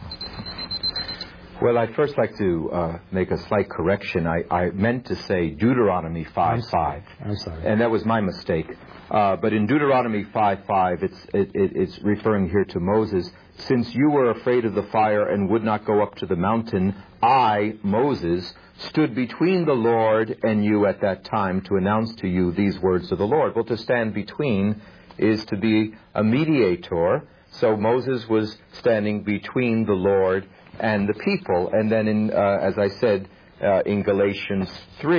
Speaker 3: Well, I'd first like to make a slight correction. I meant to say Deuteronomy 5:5.
Speaker 4: I'm sorry.
Speaker 3: And that was my mistake. But in Deuteronomy 5:5, it's referring here to Moses. Since you were afraid of the fire and would not go up to the mountain, I, Moses, stood between the Lord and you at that time to announce to you these words of the Lord. Well, to stand between is to be a mediator. So Moses was standing between the Lord and the people. And then, as I said, in Galatians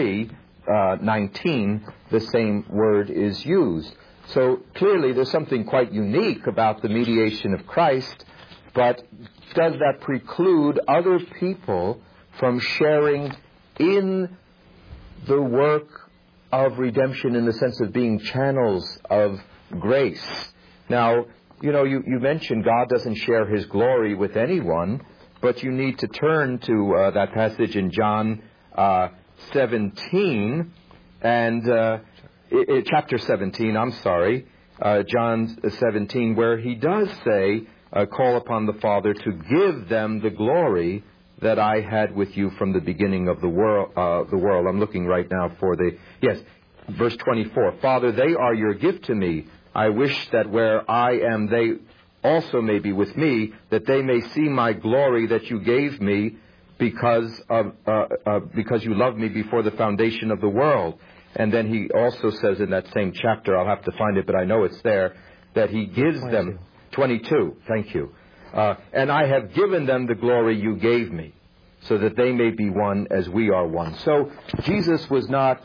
Speaker 3: 3:19, the same word is used. So clearly there's something quite unique about the mediation of Christ, but does that preclude other people from sharing in the work of redemption in the sense of being channels of grace? Now, you mentioned God doesn't share His glory with anyone, but you need to turn to that passage in John 17 and chapter 17, John 17, where He does say, call upon the Father to give them the glory that I had with you from the beginning of the world. I'm looking right now for verse 24. Father, they are your gift to me. I wish that where I am, they also may be with me, that they may see my glory that you gave me because you loved me before the foundation of the world. And then He also says in that same chapter, I'll have to find it, but I know it's there, that He gives them 22. Thank you. And I have given them the glory you gave me, so that they may be one as we are one. So Jesus was not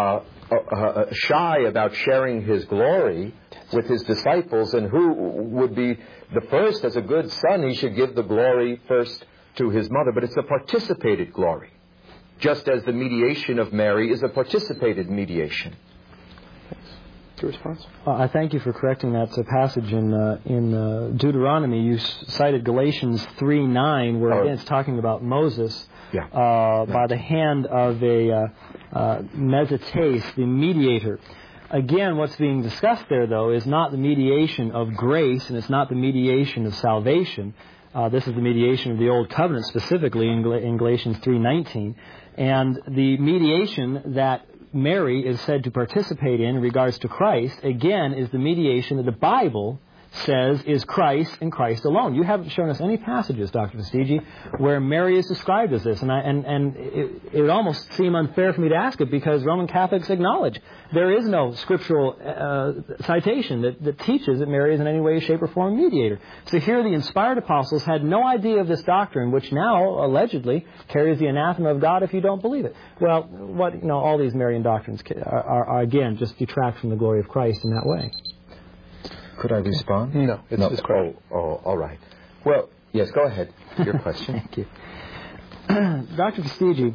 Speaker 3: shy about sharing His glory with His disciples, and who would be the first? As a good son, he should give the glory first to his mother, but it's a participated glory, just as the mediation of Mary is a participated mediation.
Speaker 2: Your response?
Speaker 4: I thank you for correcting that passage in Deuteronomy. You cited Galatians 3:9, where again it's talking about Moses by the hand of a mesotes, the mediator. Again, what's being discussed there, though, is not the mediation of grace, and it's not the mediation of salvation. This is the mediation of the Old Covenant, specifically in Galatians 3:19. And the mediation that Mary is said to participate in regards to Christ, again, is the mediation that the Bible says is Christ and Christ alone. You haven't shown us any passages, Dr. Vestigi, where Mary is described as this. And it would almost seem unfair for me to ask it, because Roman Catholics acknowledge there is no scriptural citation that teaches that Mary is in any way, shape, or form a mediator. So here the inspired apostles had no idea of this doctrine, which now allegedly carries the anathema of God if you don't believe it. Well, all these Marian doctrines are again, just detract from the glory of Christ in that way.
Speaker 3: Could I respond?
Speaker 2: No, it's correct.
Speaker 3: Oh, all right. Well, yes, go ahead. Your question.
Speaker 4: Thank you. Dr. Vestigi,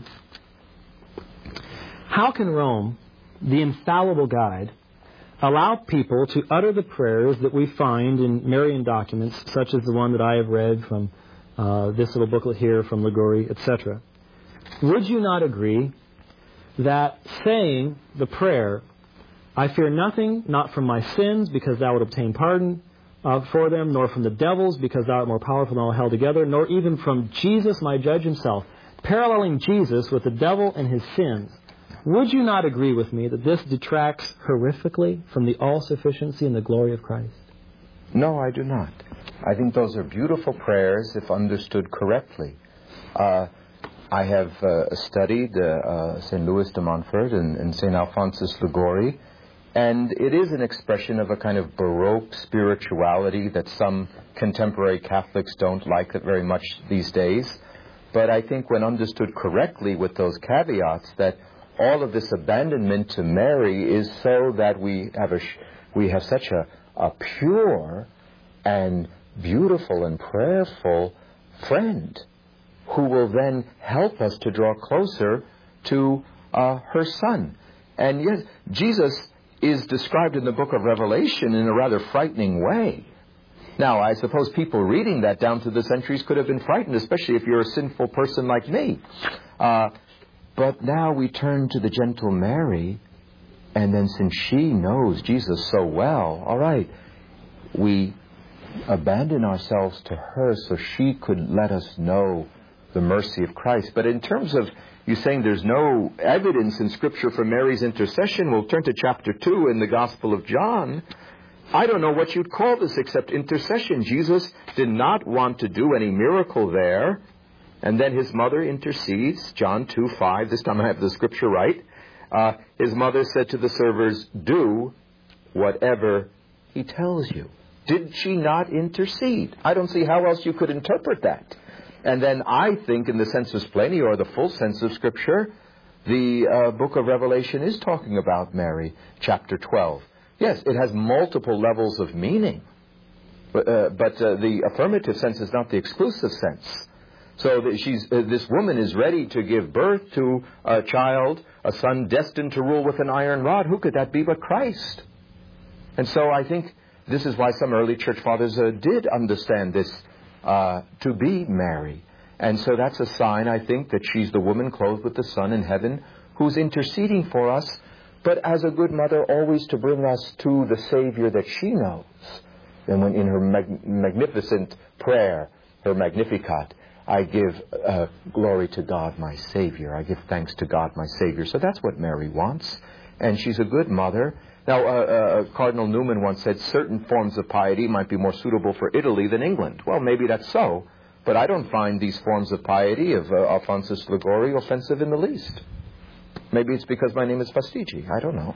Speaker 4: how can Rome, the infallible guide, allow people to utter the prayers that we find in Marian documents, such as the one that I have read from this little booklet here from Liguori, etc.? Would you not agree that saying the prayer, I fear nothing, not from my sins, because thou would obtain pardon for them, nor from the devils, because thou art more powerful than all held together, nor even from Jesus, my judge himself, paralleling Jesus with the devil and his sins, would you not agree with me that this detracts horrifically from the all-sufficiency and the glory of Christ?
Speaker 3: No, I do not. I think those are beautiful prayers if understood correctly. I have studied St. Louis de Montfort and St. Alphonsus Liguori, and it is an expression of a kind of Baroque spirituality that some contemporary Catholics don't like it very much these days. But I think when understood correctly with those caveats, that all of this abandonment to Mary is so that we have such a pure and beautiful and prayerful friend who will then help us to draw closer to her Son. And yes, Jesus is described in the book of Revelation in a rather frightening way. Now, I suppose people reading that down through the centuries could have been frightened, especially if you're a sinful person like me. But now we turn to the gentle Mary, and then since she knows Jesus so well, all right, we abandon ourselves to her so she could let us know the mercy of Christ. But in terms of you saying there's no evidence in Scripture for Mary's intercession, we'll turn to chapter 2 in the Gospel of John. I don't know what you'd call this except intercession. Jesus did not want to do any miracle there. And then his mother intercedes, John 2:5. This time I have the Scripture right. His mother said to the servers, do whatever he tells you. Did she not intercede? I don't see how else you could interpret that. And then I think in the sensus pleni, or the full sense of Scripture, the book of Revelation is talking about Mary, chapter 12. Yes, it has multiple levels of meaning, but the affirmative sense is not the exclusive sense. So that this woman is ready to give birth to a child, a son destined to rule with an iron rod. Who could that be but Christ? And so I think this is why some early church fathers did understand this to be Mary. And so that's a sign, I think, that she's the woman clothed with the Son in heaven who's interceding for us, but as a good mother, always to bring us to the Savior that she knows. And when in her magnificent prayer, her Magnificat, I give glory to God, my Savior. I give thanks to God, my Savior. So that's what Mary wants. And she's a good mother. Now, Cardinal Newman once said certain forms of piety might be more suitable for Italy than England. Well, maybe that's so. But I don't find these forms of piety of Alphonsus Liguori offensive in the least. Maybe it's because my name is Fastigi. I don't know.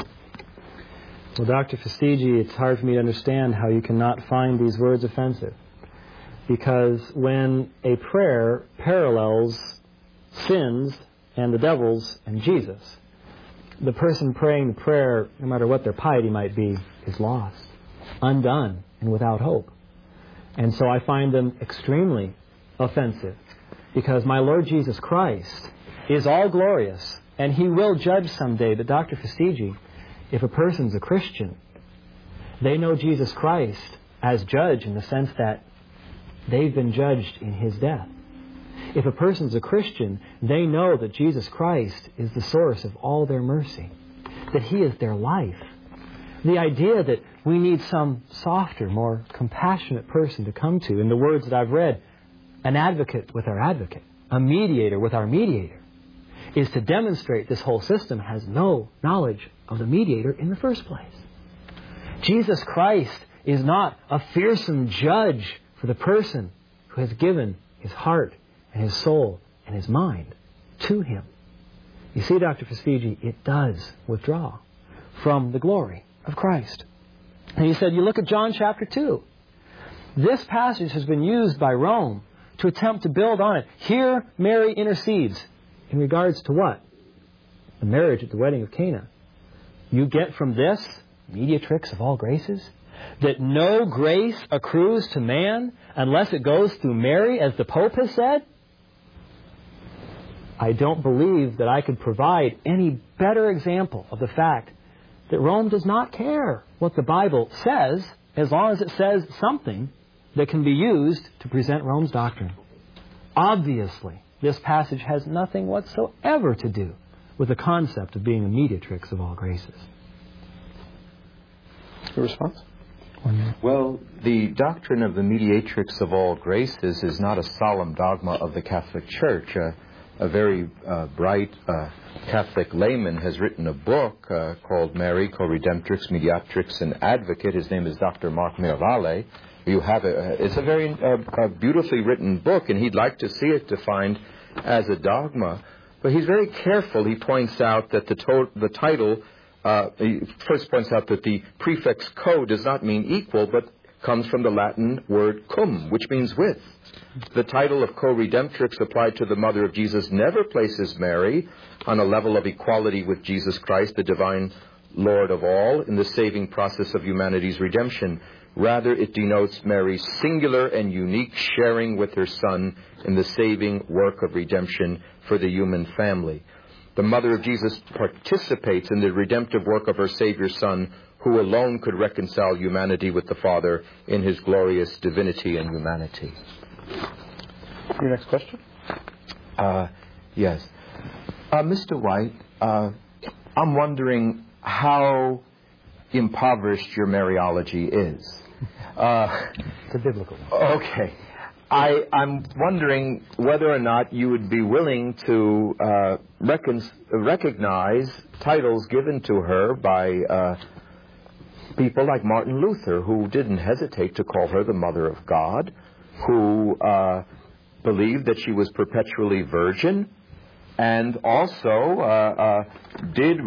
Speaker 4: Well, Dr. Fastigi, it's hard for me to understand how you cannot find these words offensive. Because when a prayer parallels sins and the devils and Jesus, the person praying the prayer, no matter what their piety might be, is lost, undone, and without hope. And so I find them extremely offensive, because my Lord Jesus Christ is all glorious, and He will judge someday. But Dr. Fastigi, if a person's a Christian, they know Jesus Christ as judge in the sense that they've been judged in His death. If a person's a Christian, they know that Jesus Christ is the source of all their mercy, that He is their life. The idea that we need some softer, more compassionate person to come to, in the words that I've read, an advocate with our advocate, a mediator with our mediator, is to demonstrate this whole system has no knowledge of the mediator in the first place. Jesus Christ is not a fearsome judge for the person who has given his heart and his soul and his mind to Him. You see, Dr. Fastigi, it does withdraw from the glory of Christ. And he said, you look at John chapter 2. This passage has been used by Rome to attempt to build on it. Here, Mary intercedes. In regards to what? The marriage at the wedding of Cana. You get from this, mediatrix of all graces, that no grace accrues to man unless it goes through Mary, as the Pope has said? I don't believe that I could provide any better example of the fact that Rome does not care what the Bible says, as long as it says something that can be used to present Rome's doctrine. Obviously, this passage has nothing whatsoever to do with the concept of being a mediatrix of all graces.
Speaker 2: Your response?
Speaker 3: Well, the doctrine of the mediatrix of all graces is not a solemn dogma of the Catholic Church. A very bright Catholic layman has written a book called Mary, Co-Redemptrix, Mediatrix, and Advocate. His name is Dr. Mark Miravalle. You have it's a very beautifully written book, and he'd like to see it defined as a dogma. But he's very careful. He points out that the title, he first points out that the prefix co does not mean equal, but comes from the Latin word cum, which means with. The title of co-redemptrix applied to the mother of Jesus never places Mary on a level of equality with Jesus Christ, the divine Lord of all, in the saving process of humanity's redemption. Rather, it denotes Mary's singular and unique sharing with her Son in the saving work of redemption for the human family. The mother of Jesus participates in the redemptive work of her Savior Son, who alone could reconcile humanity with the Father in His glorious divinity and humanity.
Speaker 2: Your next question?
Speaker 3: Yes. Mr. White, I'm wondering how impoverished your Mariology is.
Speaker 4: It's a biblical one.
Speaker 3: Okay. I'm wondering whether or not you would be willing to recognize titles given to her by people like Martin Luther, who didn't hesitate to call her the Mother of God, who believed that she was perpetually virgin, and also did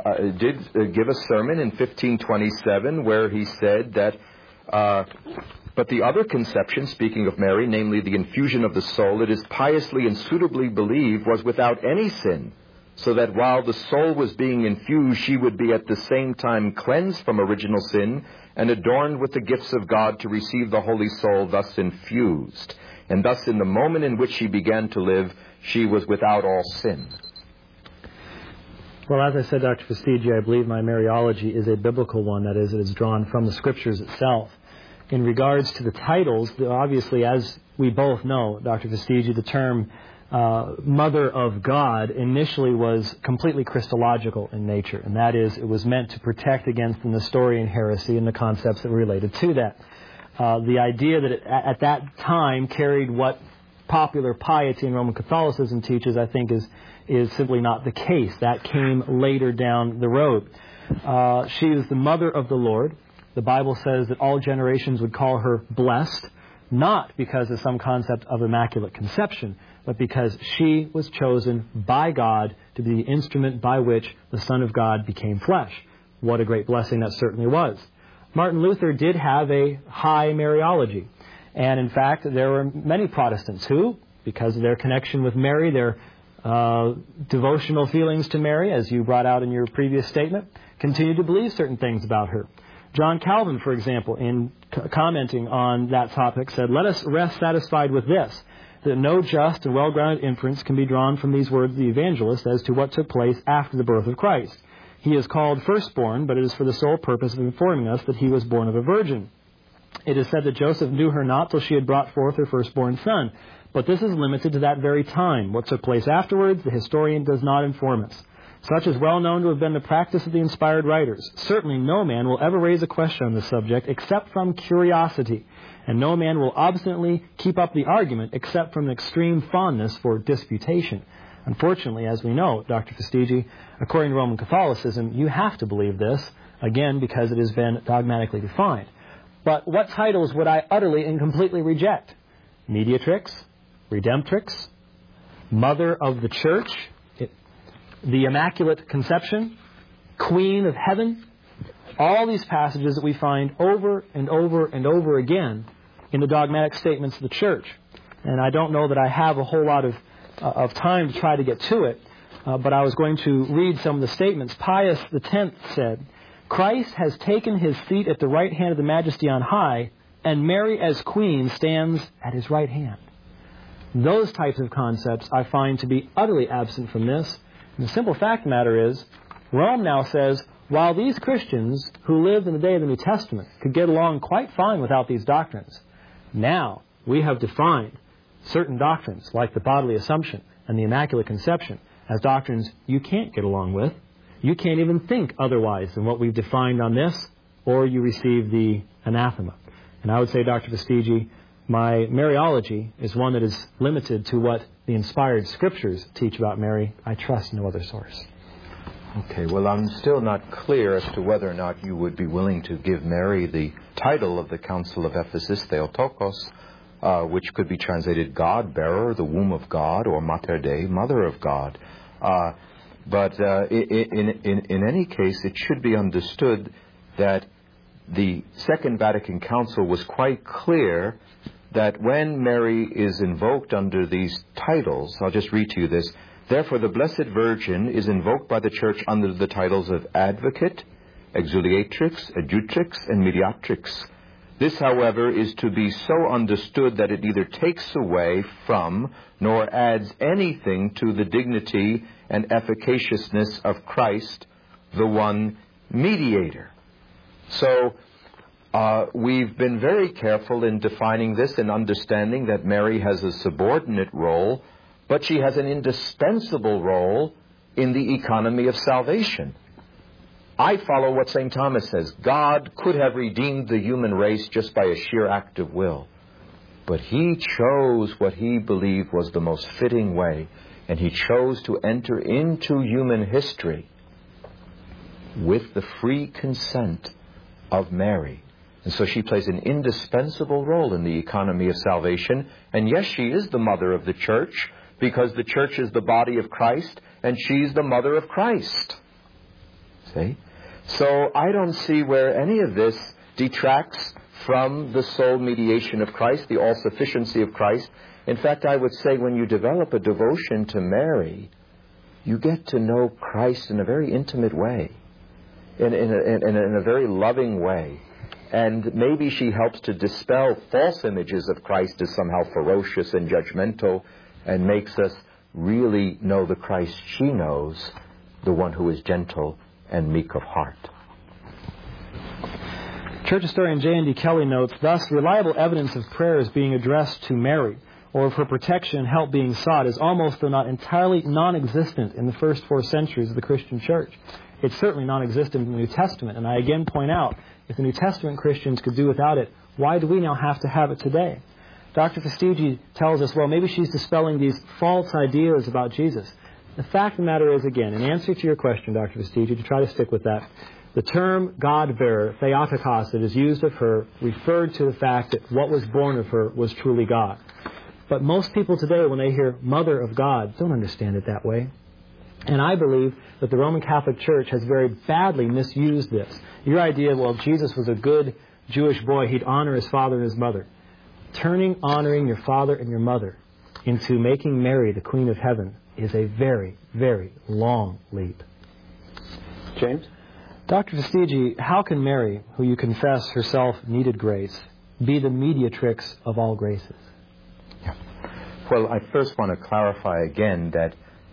Speaker 3: give a sermon in 1527 where he said that But the other conception, speaking of Mary, namely the infusion of the soul, it is piously and suitably believed was without any sin, so that while the soul was being infused, she would be at the same time cleansed from original sin and adorned with the gifts of God to receive the Holy Soul thus infused. And thus, in the moment in which she began to live, she was without all sin.
Speaker 4: Well, as I said, Dr. Fastiggi, I believe my Mariology is a biblical one. That is, it is drawn from the Scriptures itself. In regards to the titles, obviously, as we both know, Dr. Fastiggi, the term Mother of God initially was completely Christological in nature, and that is, it was meant to protect against the Nestorian heresy and the concepts that were related to that. The idea that it, at that time, carried what popular piety in Roman Catholicism teaches, I think, is simply not the case. That came later down the road. She is the Mother of the Lord. The Bible says that all generations would call her blessed, not because of some concept of immaculate conception, but because she was chosen by God to be the instrument by which the Son of God became flesh. What a great blessing that certainly was. Martin Luther did have a high Mariology. And in fact, there were many Protestants who, because of their connection with Mary, their devotional feelings to Mary, as you brought out in your previous statement, continued to believe certain things about her. John Calvin, for example, in commenting on that topic, said, "Let us rest satisfied with this, that no just and well-grounded inference can be drawn from these words of the evangelist as to what took place after the birth of Christ. He is called firstborn, but it is for the sole purpose of informing us that he was born of a virgin. It is said that Joseph knew her not till she had brought forth her firstborn son. But this is limited to that very time. What took place afterwards, the historian does not inform us. Such is well known to have been the practice of the inspired writers. Certainly no man will ever raise a question on this subject except from curiosity, and no man will obstinately keep up the argument except from an extreme fondness for disputation. Unfortunately, as we know, Dr. Fastiggi, according to Roman Catholicism, you have to believe this, again, because it has been dogmatically defined. But what titles would I utterly and completely reject? Mediatrix, Redemptrix, Mother of the Church, the Immaculate Conception, Queen of Heaven, all these passages that we find over and over and over again in the dogmatic statements of the Church. And I don't know that I have a whole lot of time to try to get to it, but I was going to read some of the statements. Pius X said, "Christ has taken his seat at the right hand of the Majesty on high, and Mary as Queen stands at his right hand." Those types of concepts I find to be utterly absent from this. And the simple fact of the matter is, Rome now says, while these Christians who lived in the day of the New Testament could get along quite fine without these doctrines, now we have defined certain doctrines, like the bodily assumption and the Immaculate Conception, as doctrines you can't get along with. You can't even think otherwise than what we've defined on this, or you receive the anathema. And I would say, Dr. Fastiggi, my Mariology is one that is limited to what the inspired Scriptures teach about Mary. I trust no other source.
Speaker 3: Okay, well, I'm still not clear as to whether or not you would be willing to give Mary the title of the Council of Ephesus, Theotokos, which could be translated God-bearer, the womb of God, or Mater Dei, Mother of God. But in any case, it should be understood that the Second Vatican Council was quite clear that when Mary is invoked under these titles, I'll just read to you this, "Therefore the Blessed Virgin is invoked by the Church under the titles of Advocate, Exuliatrix, Adjutrix, and Mediatrix. This, however, is to be so understood that it neither takes away from nor adds anything to the dignity and efficaciousness of Christ, the one mediator." So we've been very careful in defining this and understanding that Mary has a subordinate role, but she has an indispensable role in the economy of salvation. I follow what St. Thomas says. God could have redeemed the human race just by a sheer act of will. But he chose what he believed was the most fitting way, and he chose to enter into human history with the free consent of Mary. And so she plays an indispensable role in the economy of salvation. And yes, she is the mother of the Church, because the Church is the body of Christ, and she's the mother of Christ. See? So I don't see where any of this detracts from the sole mediation of Christ, the all-sufficiency of Christ. In fact, I would say when you develop a devotion to Mary, you get to know Christ in a very intimate way, in a very loving way. And maybe she helps to dispel false images of Christ as somehow ferocious and judgmental, and makes us really know the Christ she knows, the one who is gentle and meek of heart.
Speaker 4: Church historian J.N.D. Kelly notes, thus, reliable evidence of prayers being addressed to Mary, or of her protection and help being sought, is almost, though not entirely, non-existent in the first 4 centuries of the Christian church. It's certainly non-existent in the New Testament. And I again point out, if the New Testament Christians could do without it, why do we now have to have it today? Dr. Fastigi tells us, well, maybe she's dispelling these false ideas about Jesus. The fact of the matter is, again, in answer to your question, Dr. Fastigi, to try to stick with that, the term God-bearer, Theotokos, that is used of her, referred to the fact that what was born of her was truly God. But most people today, when they hear Mother of God, don't understand it that way. And I believe that the Roman Catholic Church has very badly misused this. Your idea, well, Jesus was a good Jewish boy, he'd honor his father and his mother. Turning honoring your father and your mother into making Mary the Queen of Heaven is a very, very long leap.
Speaker 2: James?
Speaker 4: Dr. Fastigi, how can Mary, who you confess herself needed grace, be the mediatrix of all graces?
Speaker 3: Yeah. Well, I first want to clarify again that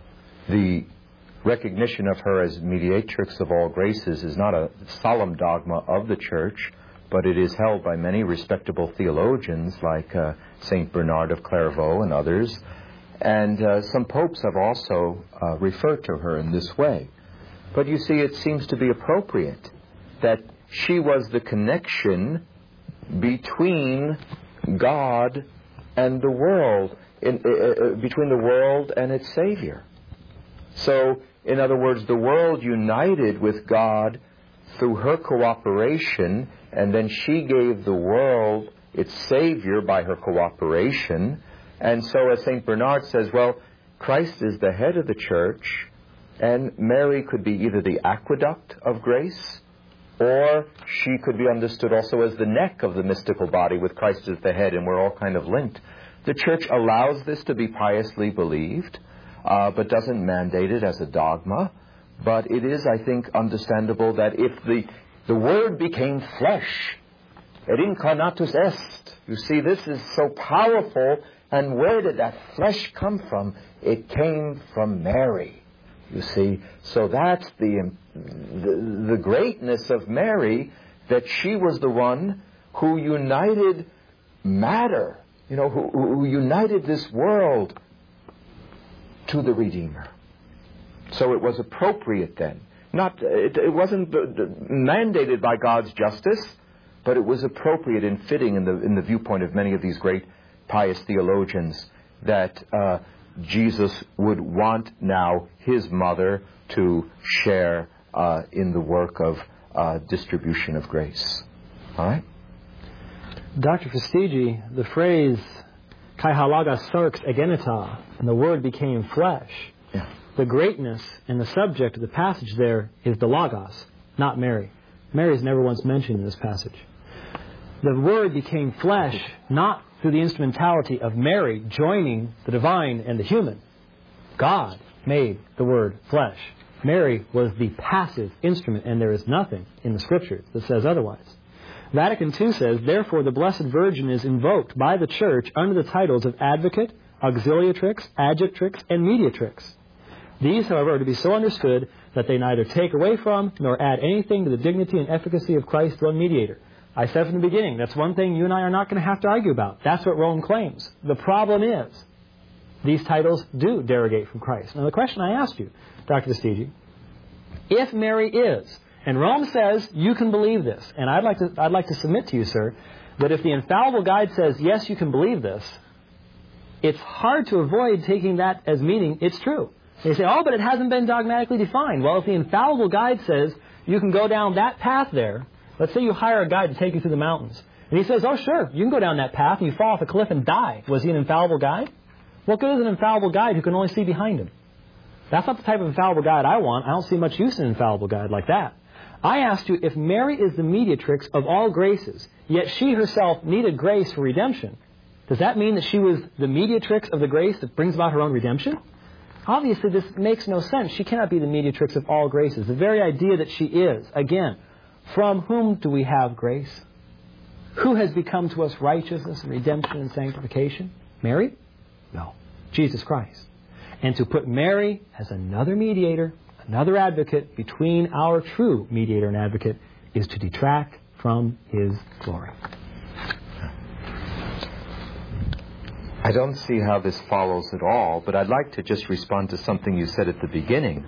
Speaker 3: the recognition of her as mediatrix of all graces is not a solemn dogma of the Church, but it is held by many respectable theologians like St. Bernard of Clairvaux and others. And some popes have also referred to her in this way. But you see, it seems to be appropriate that she was the connection between God and the world, between the world and its Savior. So, in other words, the world united with God through her cooperation, and then she gave the world its Savior by her cooperation. And so, as St. Bernard says, well, Christ is the head of the Church, and Mary could be either the aqueduct of grace, or she could be understood also as the neck of the mystical body with Christ as the head, and we're all kind of linked. The Church allows this to be piously believed, but doesn't mandate it as a dogma. But it is, I think, understandable that if the Word became flesh, et incarnatus est, you see, this is so powerful, and where did that flesh come from? It came from Mary. You see, so that's the greatness of Mary, that she was the one who united matter, who united this world to the Redeemer. So it was appropriate then. It wasn't mandated by God's justice, but it was appropriate and fitting in the viewpoint of many of these great pious theologians that Jesus would want now his mother to share in the work of distribution of grace. All right?
Speaker 4: Dr. Fastigi, the phrase kai halaga sarx egenita, and the Word became flesh.
Speaker 3: Yeah.
Speaker 4: The greatness and the subject of the passage there is the Logos, not Mary. Mary is never once mentioned in this passage. The Word became flesh, not through the instrumentality of Mary joining the divine and the human. God made the Word flesh. Mary was the passive instrument, and there is nothing in the Scripture that says otherwise. Vatican II says, therefore, the Blessed Virgin is invoked by the Church under the titles of Advocate, Auxiliatrix, Adjutrix, and Mediatrix. These, however, are to be so understood that they neither take away from nor add anything to the dignity and efficacy of Christ, the one mediator. I said from the beginning, that's one thing you and I are not going to have to argue about. That's what Rome claims. The problem is, these titles do derogate from Christ. Now, the question I asked you, Dr. Fastigi, if Mary is, and Rome says you can believe this, and I'd like to submit to you, sir, that if the infallible guide says, yes, you can believe this, it's hard to avoid taking that as meaning it's true. They say, oh, but it hasn't been dogmatically defined. Well, if the infallible guide says you can go down that path there, let's say you hire a guide to take you through the mountains, and he says, oh, sure, you can go down that path, and you fall off a cliff and die. Was he an infallible guide? What good is an infallible guide who can only see behind him? That's not the type of infallible guide I want. I don't see much use in an infallible guide like that. I asked you if Mary is the mediatrix of all graces, yet she herself needed grace for redemption. Does that mean that she was the mediatrix of the grace that brings about her own redemption? Obviously, this makes no sense. She cannot be the mediatrix of all graces. The very idea that she is, again, from whom do we have grace? Who has become to us righteousness and redemption and sanctification? Mary? No. Jesus Christ. And to put Mary as another mediator, another advocate between our true mediator and advocate is to detract from His glory.
Speaker 3: I don't see how this follows at all, but I'd like to just respond to something you said at the beginning.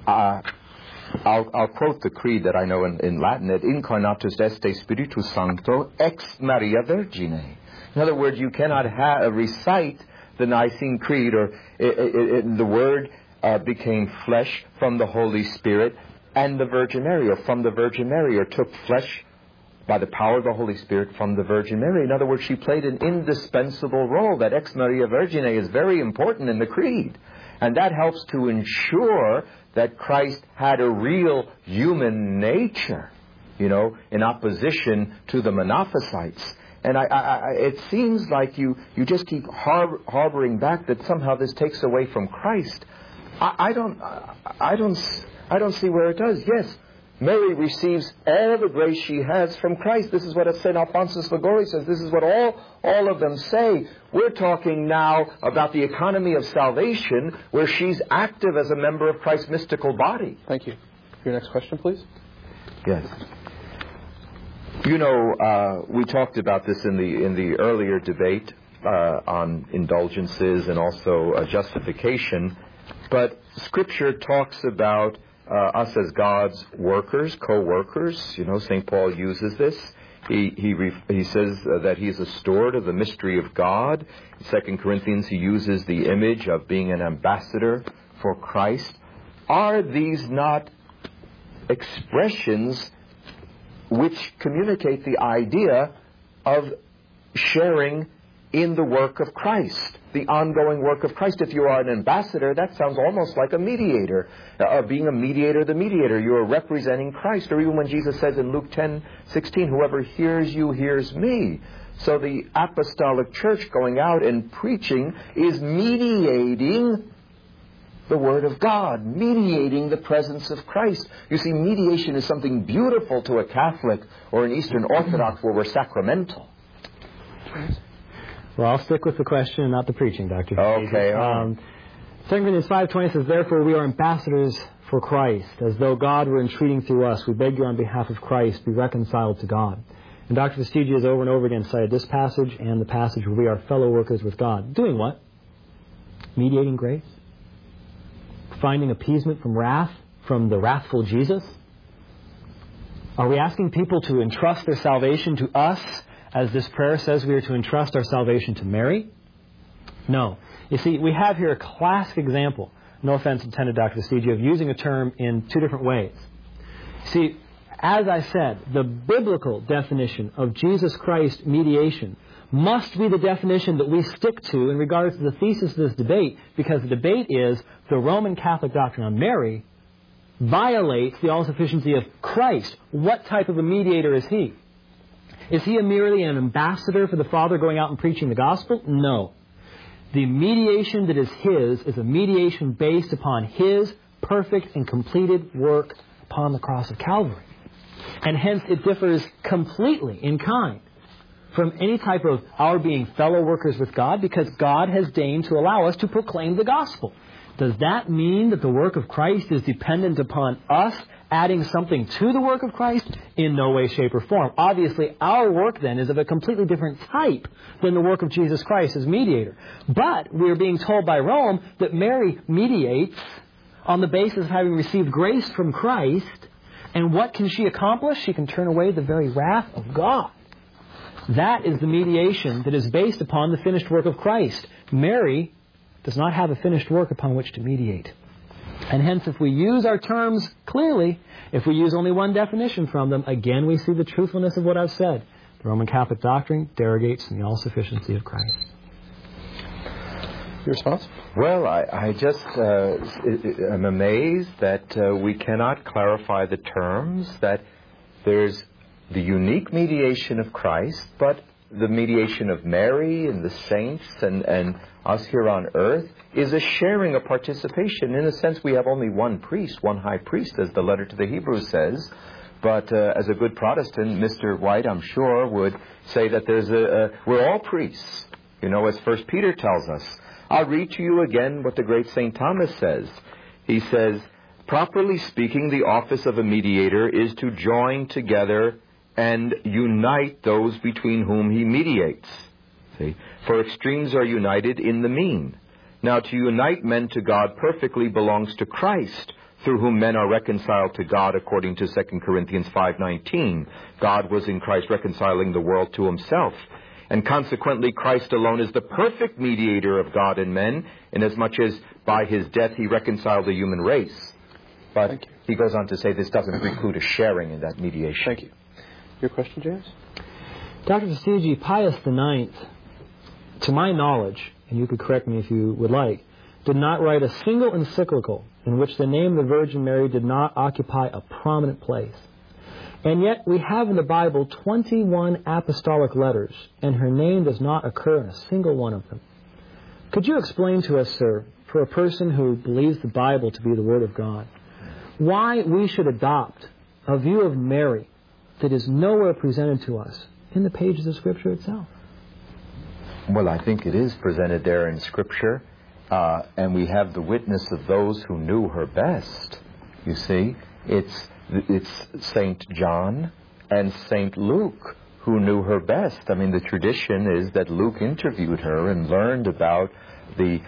Speaker 3: I'll quote the creed that I know in Latin, et incarnatus este Spiritus Sancto ex Maria Virgine. In other words, you cannot recite the Nicene Creed, or the Word became flesh from the Holy Spirit and the Virgin Mary, or from the Virgin Mary, or took flesh by the power of the Holy Spirit from the Virgin Mary. In other words, she played an indispensable role. That ex Maria Virgine is very important in the Creed. And that helps to ensure that Christ had a real human nature, in opposition to the Monophysites. And it seems like you just keep harboring back that somehow this takes away from Christ. I don't see where it does. Yes, Mary receives all the grace she has from Christ. This is what St. Alphonsus Liguori says. This is what all of them say. We're talking now about the economy of salvation, where she's active as a member of Christ's mystical body.
Speaker 2: Thank you. Your next question, please.
Speaker 3: Yes. We talked about this in the earlier debate on indulgences and also justification. But Scripture talks about us as God's workers, co-workers. St. Paul uses this. He says that he is a steward of the mystery of God. In 2 Corinthians, he uses the image of being an ambassador for Christ. Are these not expressions which communicate the idea of sharing in the work of Christ, the ongoing work of Christ? If you are an ambassador, that sounds almost like a mediator. Being a mediator, the mediator, you are representing Christ. Or even when Jesus says in Luke 10:16, whoever hears you hears me. So the apostolic church going out and preaching is mediating the Word of God, mediating the presence of Christ. You see, mediation is something beautiful to a Catholic or an Eastern Orthodox where we're sacramental.
Speaker 4: Well, I'll stick with the question and not the preaching, Dr.
Speaker 3: Okay.
Speaker 4: 2 Corinthians 5:20 says, therefore we are ambassadors for Christ, as though God were entreating through us. We beg you on behalf of Christ, be reconciled to God. And Dr. Vestigius over and over again cited this passage and the passage where we are fellow workers with God. Doing what? Mediating grace? Finding appeasement from wrath, from the wrathful Jesus? Are we asking people to entrust their salvation to us, as this prayer says we are to entrust our salvation to Mary? No. You see, we have here a classic example, no offense intended, Dr. Vestigius, of using a term in two different ways. See, as I said, the biblical definition of Jesus Christ's mediation must be the definition that we stick to in regards to the thesis of this debate, because the debate is the Roman Catholic doctrine on Mary violates the all-sufficiency of Christ. What type of a mediator is he? Is he merely an ambassador for the Father going out and preaching the gospel? No. The mediation that is his is a mediation based upon his perfect and completed work upon the cross of Calvary. And hence it differs completely in kind from any type of our being fellow workers with God, because God has deigned to allow us to proclaim the gospel. Does that mean that the work of Christ is dependent upon us adding something to the work of Christ? In no way, shape, or form. Obviously, our work then is of a completely different type than the work of Jesus Christ as mediator. But we are being told by Rome that Mary mediates on the basis of having received grace from Christ. And what can she accomplish? She can turn away the very wrath of God. That is the mediation that is based upon the finished work of Christ. Mary does not have a finished work upon which to mediate. And hence, if we use our terms clearly, if we use only one definition from them, again we see the truthfulness of what I've said. The Roman Catholic doctrine derogates from the all-sufficiency of Christ.
Speaker 2: Your response?
Speaker 3: Well, I just am amazed that we cannot clarify the terms, that there's the unique mediation of Christ, but the mediation of Mary and the saints and us here on earth is a sharing, a participation. In a sense, we have only one priest, one high priest, as the letter to the Hebrews says. But as a good Protestant, Mr. White, I'm sure, would say that we're all priests, as 1 Peter tells us. I'll read to you again what the great St. Thomas says. He says, properly speaking, the office of a mediator is to join together and unite those between whom he mediates. See? For extremes are united in the mean. Now, to unite men to God perfectly belongs to Christ, through whom men are reconciled to God, according to 2 Corinthians 5:19. God was in Christ reconciling the world to himself. And consequently, Christ alone is the perfect mediator of God and men, inasmuch as by his death he reconciled the human race. But he goes on to say this doesn't preclude a sharing in that mediation.
Speaker 2: Thank you. Your question, James?
Speaker 4: Dr. Vastigi, Pius IX, to my knowledge, and you could correct me if you would like, did not write a single encyclical in which the name of the Virgin Mary did not occupy a prominent place. And yet we have in the Bible 21 apostolic letters, and her name does not occur in a single one of them. Could you explain to us, sir, for a person who believes the Bible to be the Word of God, why we should adopt a view of Mary that is nowhere presented to us in the pages of Scripture itself?
Speaker 3: Well, I think it is presented there in Scripture, and we have the witness of those who knew her best. You see, it's St. John and St. Luke who knew her best. I mean, the tradition is that Luke interviewed her and learned about the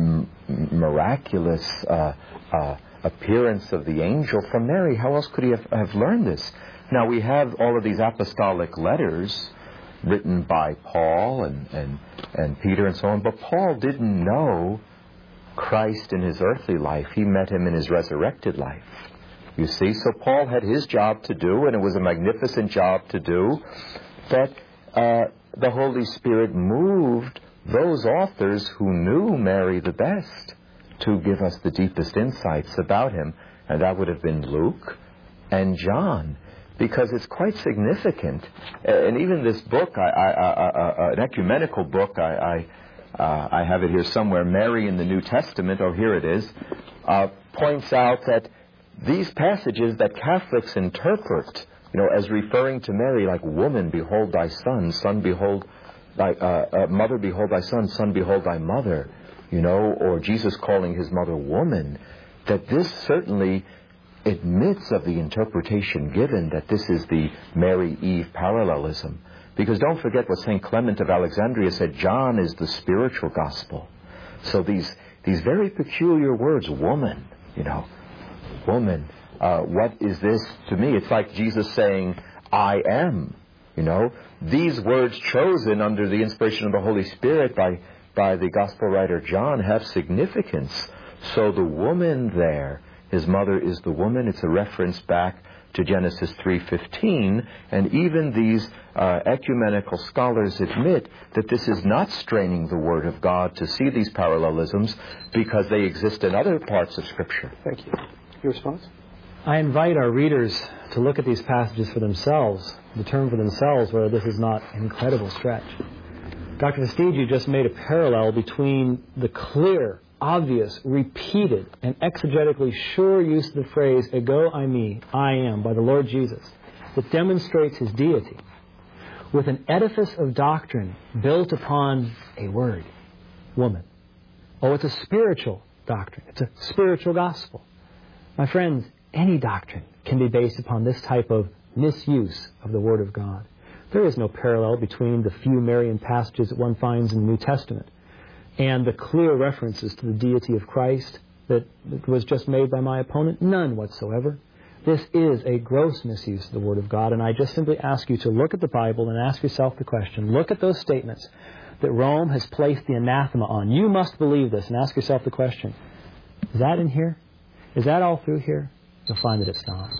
Speaker 3: miraculous appearance of the angel from Mary. How else could he have learned this? Now, we have all of these apostolic letters written by Paul and Peter and so on, but Paul didn't know Christ in his earthly life. He met him in his resurrected life. You see, so Paul had his job to do, and it was a magnificent job to do, but the Holy Spirit moved those authors who knew Mary the best to give us the deepest insights about him, and that would have been Luke and John, because it's quite significant. And even this book, an ecumenical book, I have it here somewhere, Mary in the New Testament, oh, here it is, points out that these passages that Catholics interpret, as referring to Mary, like, woman, behold thy son, son, behold thy, mother, behold thy son, behold thy mother, or Jesus calling his mother woman, that this certainly admits of the interpretation given that this is the Mary-Eve parallelism. Because don't forget what St. Clement of Alexandria said, John is the spiritual gospel. So these very peculiar words, woman, woman, what is this to me? It's like Jesus saying, I am, These words chosen under the inspiration of the Holy Spirit by the gospel writer John have significance. So the woman there, his mother is the woman. It's a reference back to Genesis 3:15, and even these ecumenical scholars admit that this is not straining the Word of God to see these parallelisms, because they exist in other parts of Scripture.
Speaker 2: Thank you. Your response?
Speaker 4: I invite our readers to look at these passages for themselves, determine for themselves whether this is not an incredible stretch. Dr. Vastigi just made a parallel between the clear, obvious, repeated, and exegetically sure use of the phrase ego eimi, I am, by the Lord Jesus, that demonstrates his deity, with an edifice of doctrine built upon a word, woman. Oh, it's a spiritual doctrine. It's a spiritual gospel. My friends, any doctrine can be based upon this type of misuse of the Word of God. There is no parallel between the few Marian passages that one finds in the New Testament and the clear references to the deity of Christ that was just made by my opponent. None whatsoever. This is a gross misuse of the Word of God, and I just simply ask you to look at the Bible and ask yourself the question. Look at those statements that Rome has placed the anathema on. You must believe this, and ask yourself the question. Is that in here? Is that all through here? You'll find that it's not.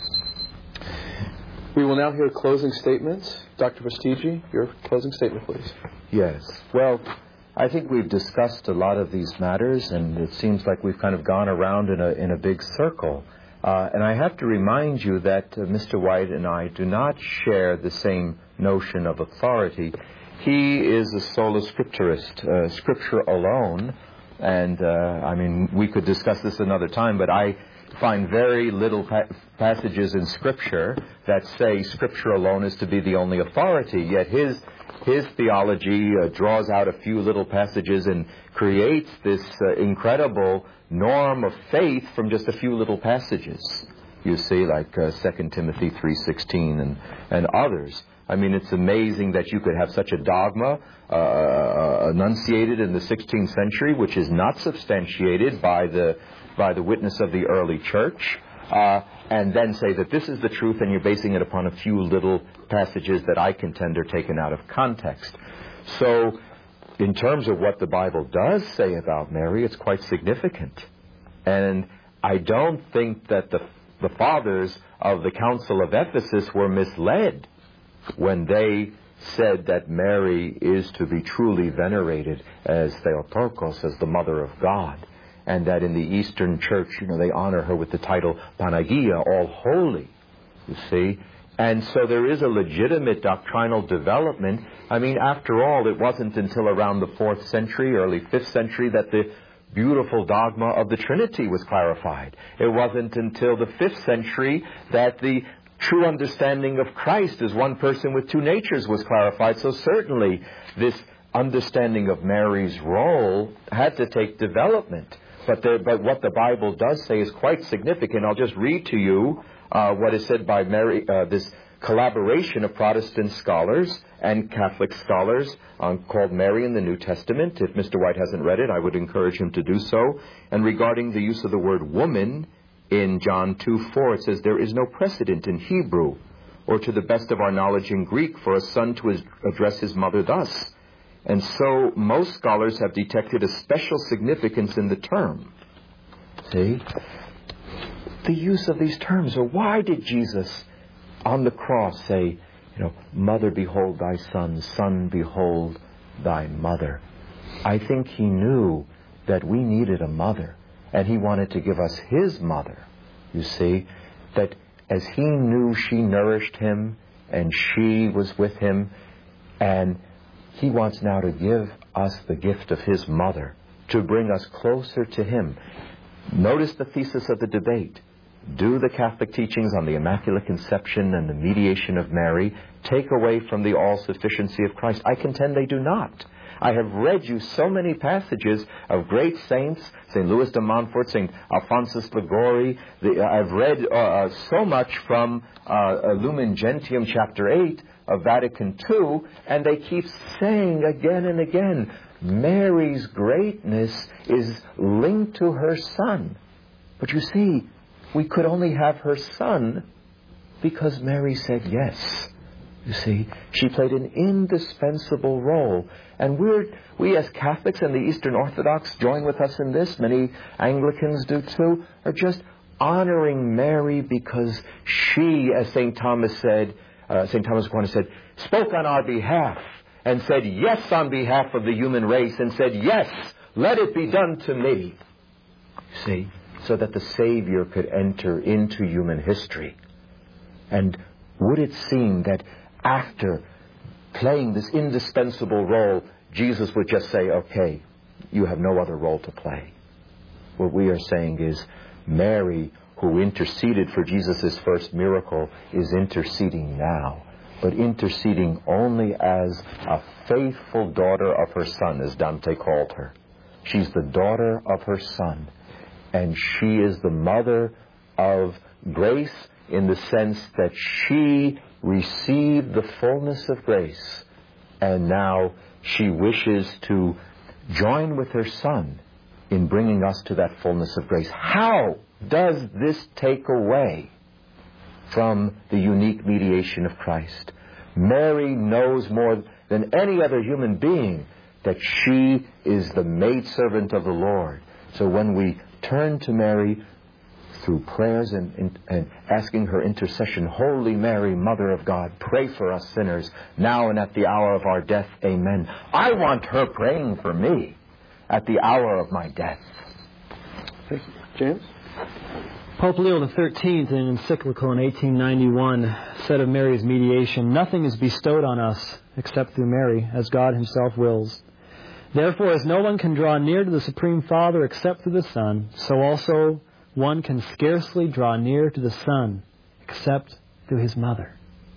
Speaker 2: We will now hear closing statements. Dr. Vastigi, your closing statement, please.
Speaker 3: Yes. Well, I think we've discussed a lot of these matters, and it seems like we've kind of gone around in a big circle. And I have to remind you that Mr. White and I do not share the same notion of authority. He is a sola scripturist, Scripture alone. And, we could discuss this another time, but I find very little passages in Scripture that say Scripture alone is to be the only authority. Yet his theology draws out a few little passages and creates this incredible norm of faith from just a few little passages. You see, like 2 Timothy 3:16 and others. I mean, it's amazing that you could have such a dogma enunciated in the 16th century, which is not substantiated by the witness of the early church, and then say that this is the truth, and you're basing it upon a few little passages that I contend are taken out of context. So, in terms of what the Bible does say about Mary, it's quite significant. And I don't think that the fathers of the Council of Ephesus were misled when they said that Mary is to be truly venerated as Theotokos, as the Mother of God, and that in the Eastern Church, they honor her with the title Panagia, all holy, you see. And so there is a legitimate doctrinal development. I mean, after all, it wasn't until around the 4th century, early 5th century, that the beautiful dogma of the Trinity was clarified. It wasn't until the 5th century that the true understanding of Christ as one person with two natures was clarified. So certainly this understanding of Mary's role had to take development. But what the Bible does say is quite significant. I'll just read to you what is said by Mary, this collaboration of Protestant scholars and Catholic scholars called Mary in the New Testament. If Mr. White hasn't read it, I would encourage him to do so. And regarding the use of the word woman in John 2:4, it says, "There is no precedent in Hebrew, or to the best of our knowledge in Greek, for a son to address his mother thus." And so most scholars have detected a special significance in the term. See? The use of these terms. Or why did Jesus on the cross say, "Mother, behold thy son, son, behold thy mother"? I think he knew that we needed a mother, and he wanted to give us his mother. You see, that as he knew she nourished him, and she was with him, and he wants now to give us the gift of his mother, to bring us closer to him. Notice the thesis of the debate. Do the Catholic teachings on the Immaculate Conception and the mediation of Mary take away from the all-sufficiency of Christ? I contend they do not. I have read you so many passages of great saints, St. Louis de Montfort, St. Alphonsus Liguori. I've read so much from Lumen Gentium, chapter 8 of Vatican II, and they keep saying again and again, Mary's greatness is linked to her son. But you see, we could only have her son because Mary said yes. You see, she played an indispensable role. And we as Catholics and the Eastern Orthodox join with us in this, many Anglicans do too, are just honoring Mary because she, as St. Thomas said, St. Thomas Aquinas said, spoke on our behalf and said yes on behalf of the human race and said, yes, let it be done to me. You see, so that the Savior could enter into human history. And would it seem that after playing this indispensable role, Jesus would just say, okay, you have no other role to play? What we are saying is, Mary, who interceded for Jesus' first miracle, is interceding now, but interceding only as a faithful daughter of her son, as Dante called her. She's the daughter of her son, and she is the mother of grace in the sense that she received the fullness of grace, and now she wishes to join with her son in bringing us to that fullness of grace. How does this take away from the unique mediation of Christ? Mary knows more than any other human being that she is the maidservant of the Lord. So when we turn to Mary, through prayers and asking her intercession. Holy Mary, Mother of God, pray for us sinners, now and at the hour of our death. Amen. I want her praying for me at the hour of my death.
Speaker 2: Thank you. James?
Speaker 4: Pope Leo XIII, in an encyclical in 1891, said of Mary's mediation, "Nothing is bestowed on us except through Mary, as God himself wills. Therefore, as no one can draw near to the Supreme Father except through the Son, so also one can scarcely draw near to the Son except through his mother."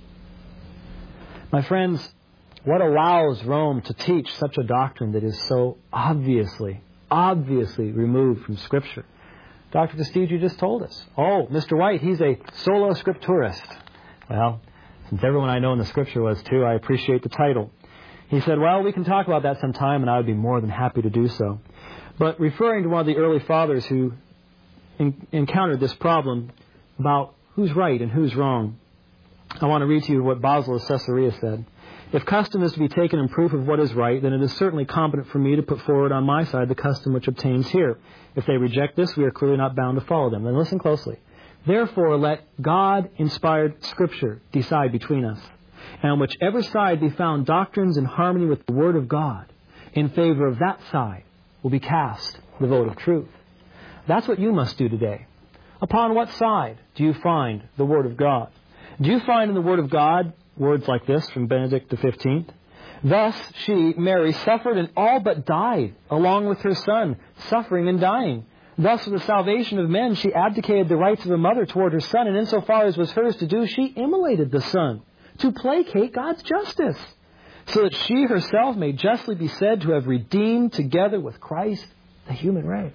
Speaker 4: My friends, what allows Rome to teach such a doctrine that is so obviously removed from Scripture? Dr. Vestigi just told us. Oh, Mr. White, he's a solo scripturist. Well, since everyone I know in the Scripture was too, I appreciate the title. He said, well, we can talk about that sometime, and I would be more than happy to do so. But referring to one of the early fathers who encountered this problem about who's right and who's wrong, I want to read to you what Basil of Caesarea said. "If custom is to be taken in proof of what is right, then it is certainly competent for me to put forward on my side the custom which obtains here. If they reject this, we are clearly not bound to follow them." Then listen closely. "Therefore, let God-inspired Scripture decide between us. And on whichever side be found doctrines in harmony with the Word of God, in favor of that side will be cast the vote of truth." That's what you must do today. Upon what side do you find the Word of God? Do you find in the Word of God words like this from Benedict XV? "Thus she, Mary, suffered and all but died, along with her Son, suffering and dying. Thus, for the salvation of men, she abdicated the rights of a mother toward her Son, and insofar as was hers to do, she immolated the Son, to placate God's justice, so that she herself may justly be said to have redeemed together with Christ the human race."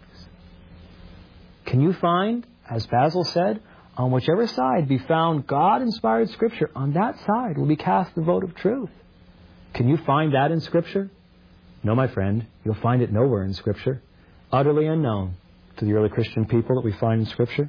Speaker 4: Can you find, as Basil said, on whichever side be found God-inspired Scripture, on that side will be cast the vote of truth? Can you find that in Scripture? No, my friend, you'll find it nowhere in Scripture. Utterly unknown to the early Christian people that we find in Scripture.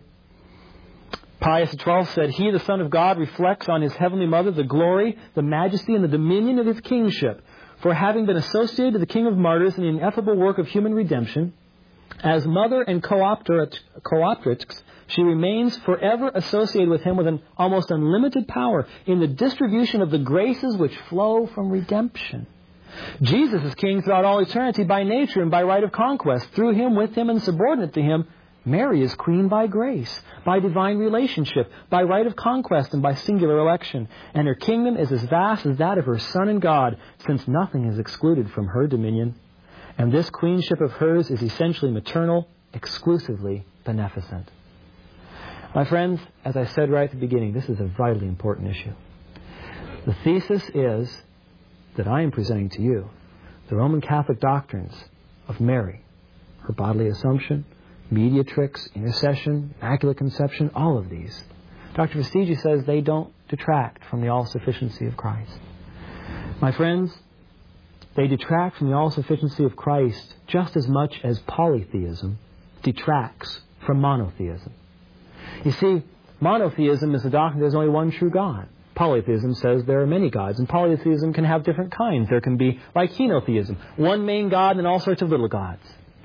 Speaker 4: Pius XII said, "He, the Son of God, reflects on his heavenly mother the glory, the majesty, and the dominion of his kingship. For having been associated to the King of Martyrs in the ineffable work of human redemption, as mother and co-optrix, she remains forever associated with him with an almost unlimited power in the distribution of the graces which flow from redemption. Jesus is king throughout all eternity by nature and by right of conquest. Through him, with him, and subordinate to him, Mary is queen by grace, by divine relationship, by right of conquest, and by singular election. And her kingdom is as vast as that of her Son and God, since nothing is excluded from her dominion. And this queenship of hers is essentially maternal, exclusively beneficent." My friends, as I said right at the beginning, this is a vitally important issue. The thesis is that I am presenting to you the Roman Catholic doctrines of Mary, her bodily assumption, mediatrix, intercession, immaculate conception, all of these. Dr. Vestigi says they don't detract from the all-sufficiency of Christ. My friends, they detract from the all-sufficiency of Christ just as much as polytheism detracts from monotheism. You see, monotheism is the doctrine there's only one true God. Polytheism says there are many gods, and polytheism can have different kinds. There can be, like henotheism, one main God and all sorts of little gods.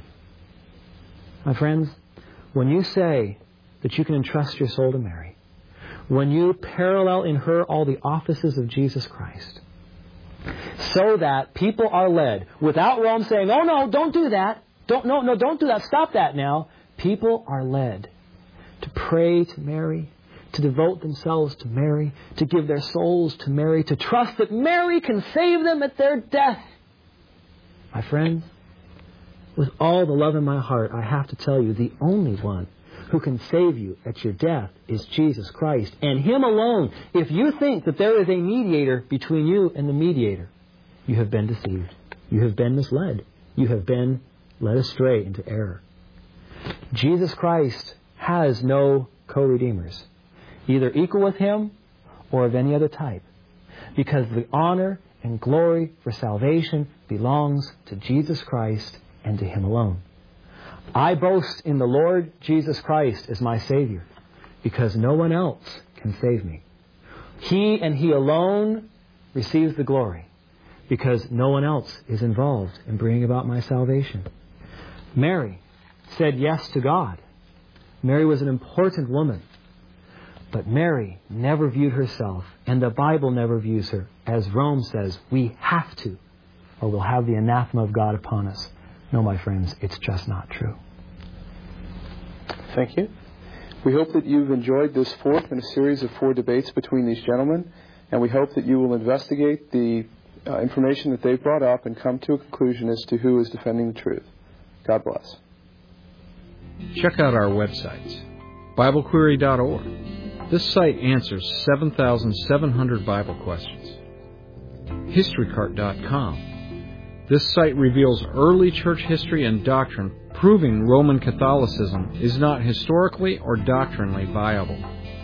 Speaker 4: My friends, when you say that you can entrust your soul to Mary, when you parallel in her all the offices of Jesus Christ, so that people are led, without Rome saying, "Oh no, don't do that. Don't do that. Stop that now." People are led to pray to Mary, to devote themselves to Mary, to give their souls to Mary, to trust that Mary can save them at their death. My friends, with all the love in my heart, I have to tell you, the only one who can save you at your death is Jesus Christ, and Him alone. If you think that there is a mediator between you and the mediator, you have been deceived. You have been misled. You have been led astray into error. Jesus Christ has no co-redeemers, either equal with Him or of any other type, because the honor and glory for salvation belongs to Jesus Christ and to Him alone. I boast in the Lord Jesus Christ as my Savior, because no one else can save me. He and He alone receives the glory, because no one else is involved in bringing about my salvation. Mary said yes to God. Mary was an important woman. But Mary never viewed herself, and the Bible never views her, as Rome says, we have to, or we'll have the anathema of God upon us. No, my friends, it's just not true.
Speaker 2: Thank you. We hope that you've enjoyed this fourth in a series of 4 debates between these gentlemen, and we hope that you will investigate the information that they've brought up and come to a conclusion as to who is defending the truth. God bless.
Speaker 1: Check out our websites, BibleQuery.org. This site answers 7,700 Bible questions. HistoryCart.com. This site reveals early church history and doctrine, proving Roman Catholicism is not historically or doctrinally viable.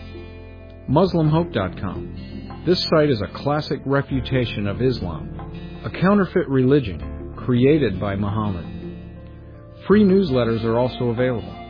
Speaker 1: MuslimHope.com. This site is a classic refutation of Islam, a counterfeit religion created by Muhammad. Free newsletters are also available.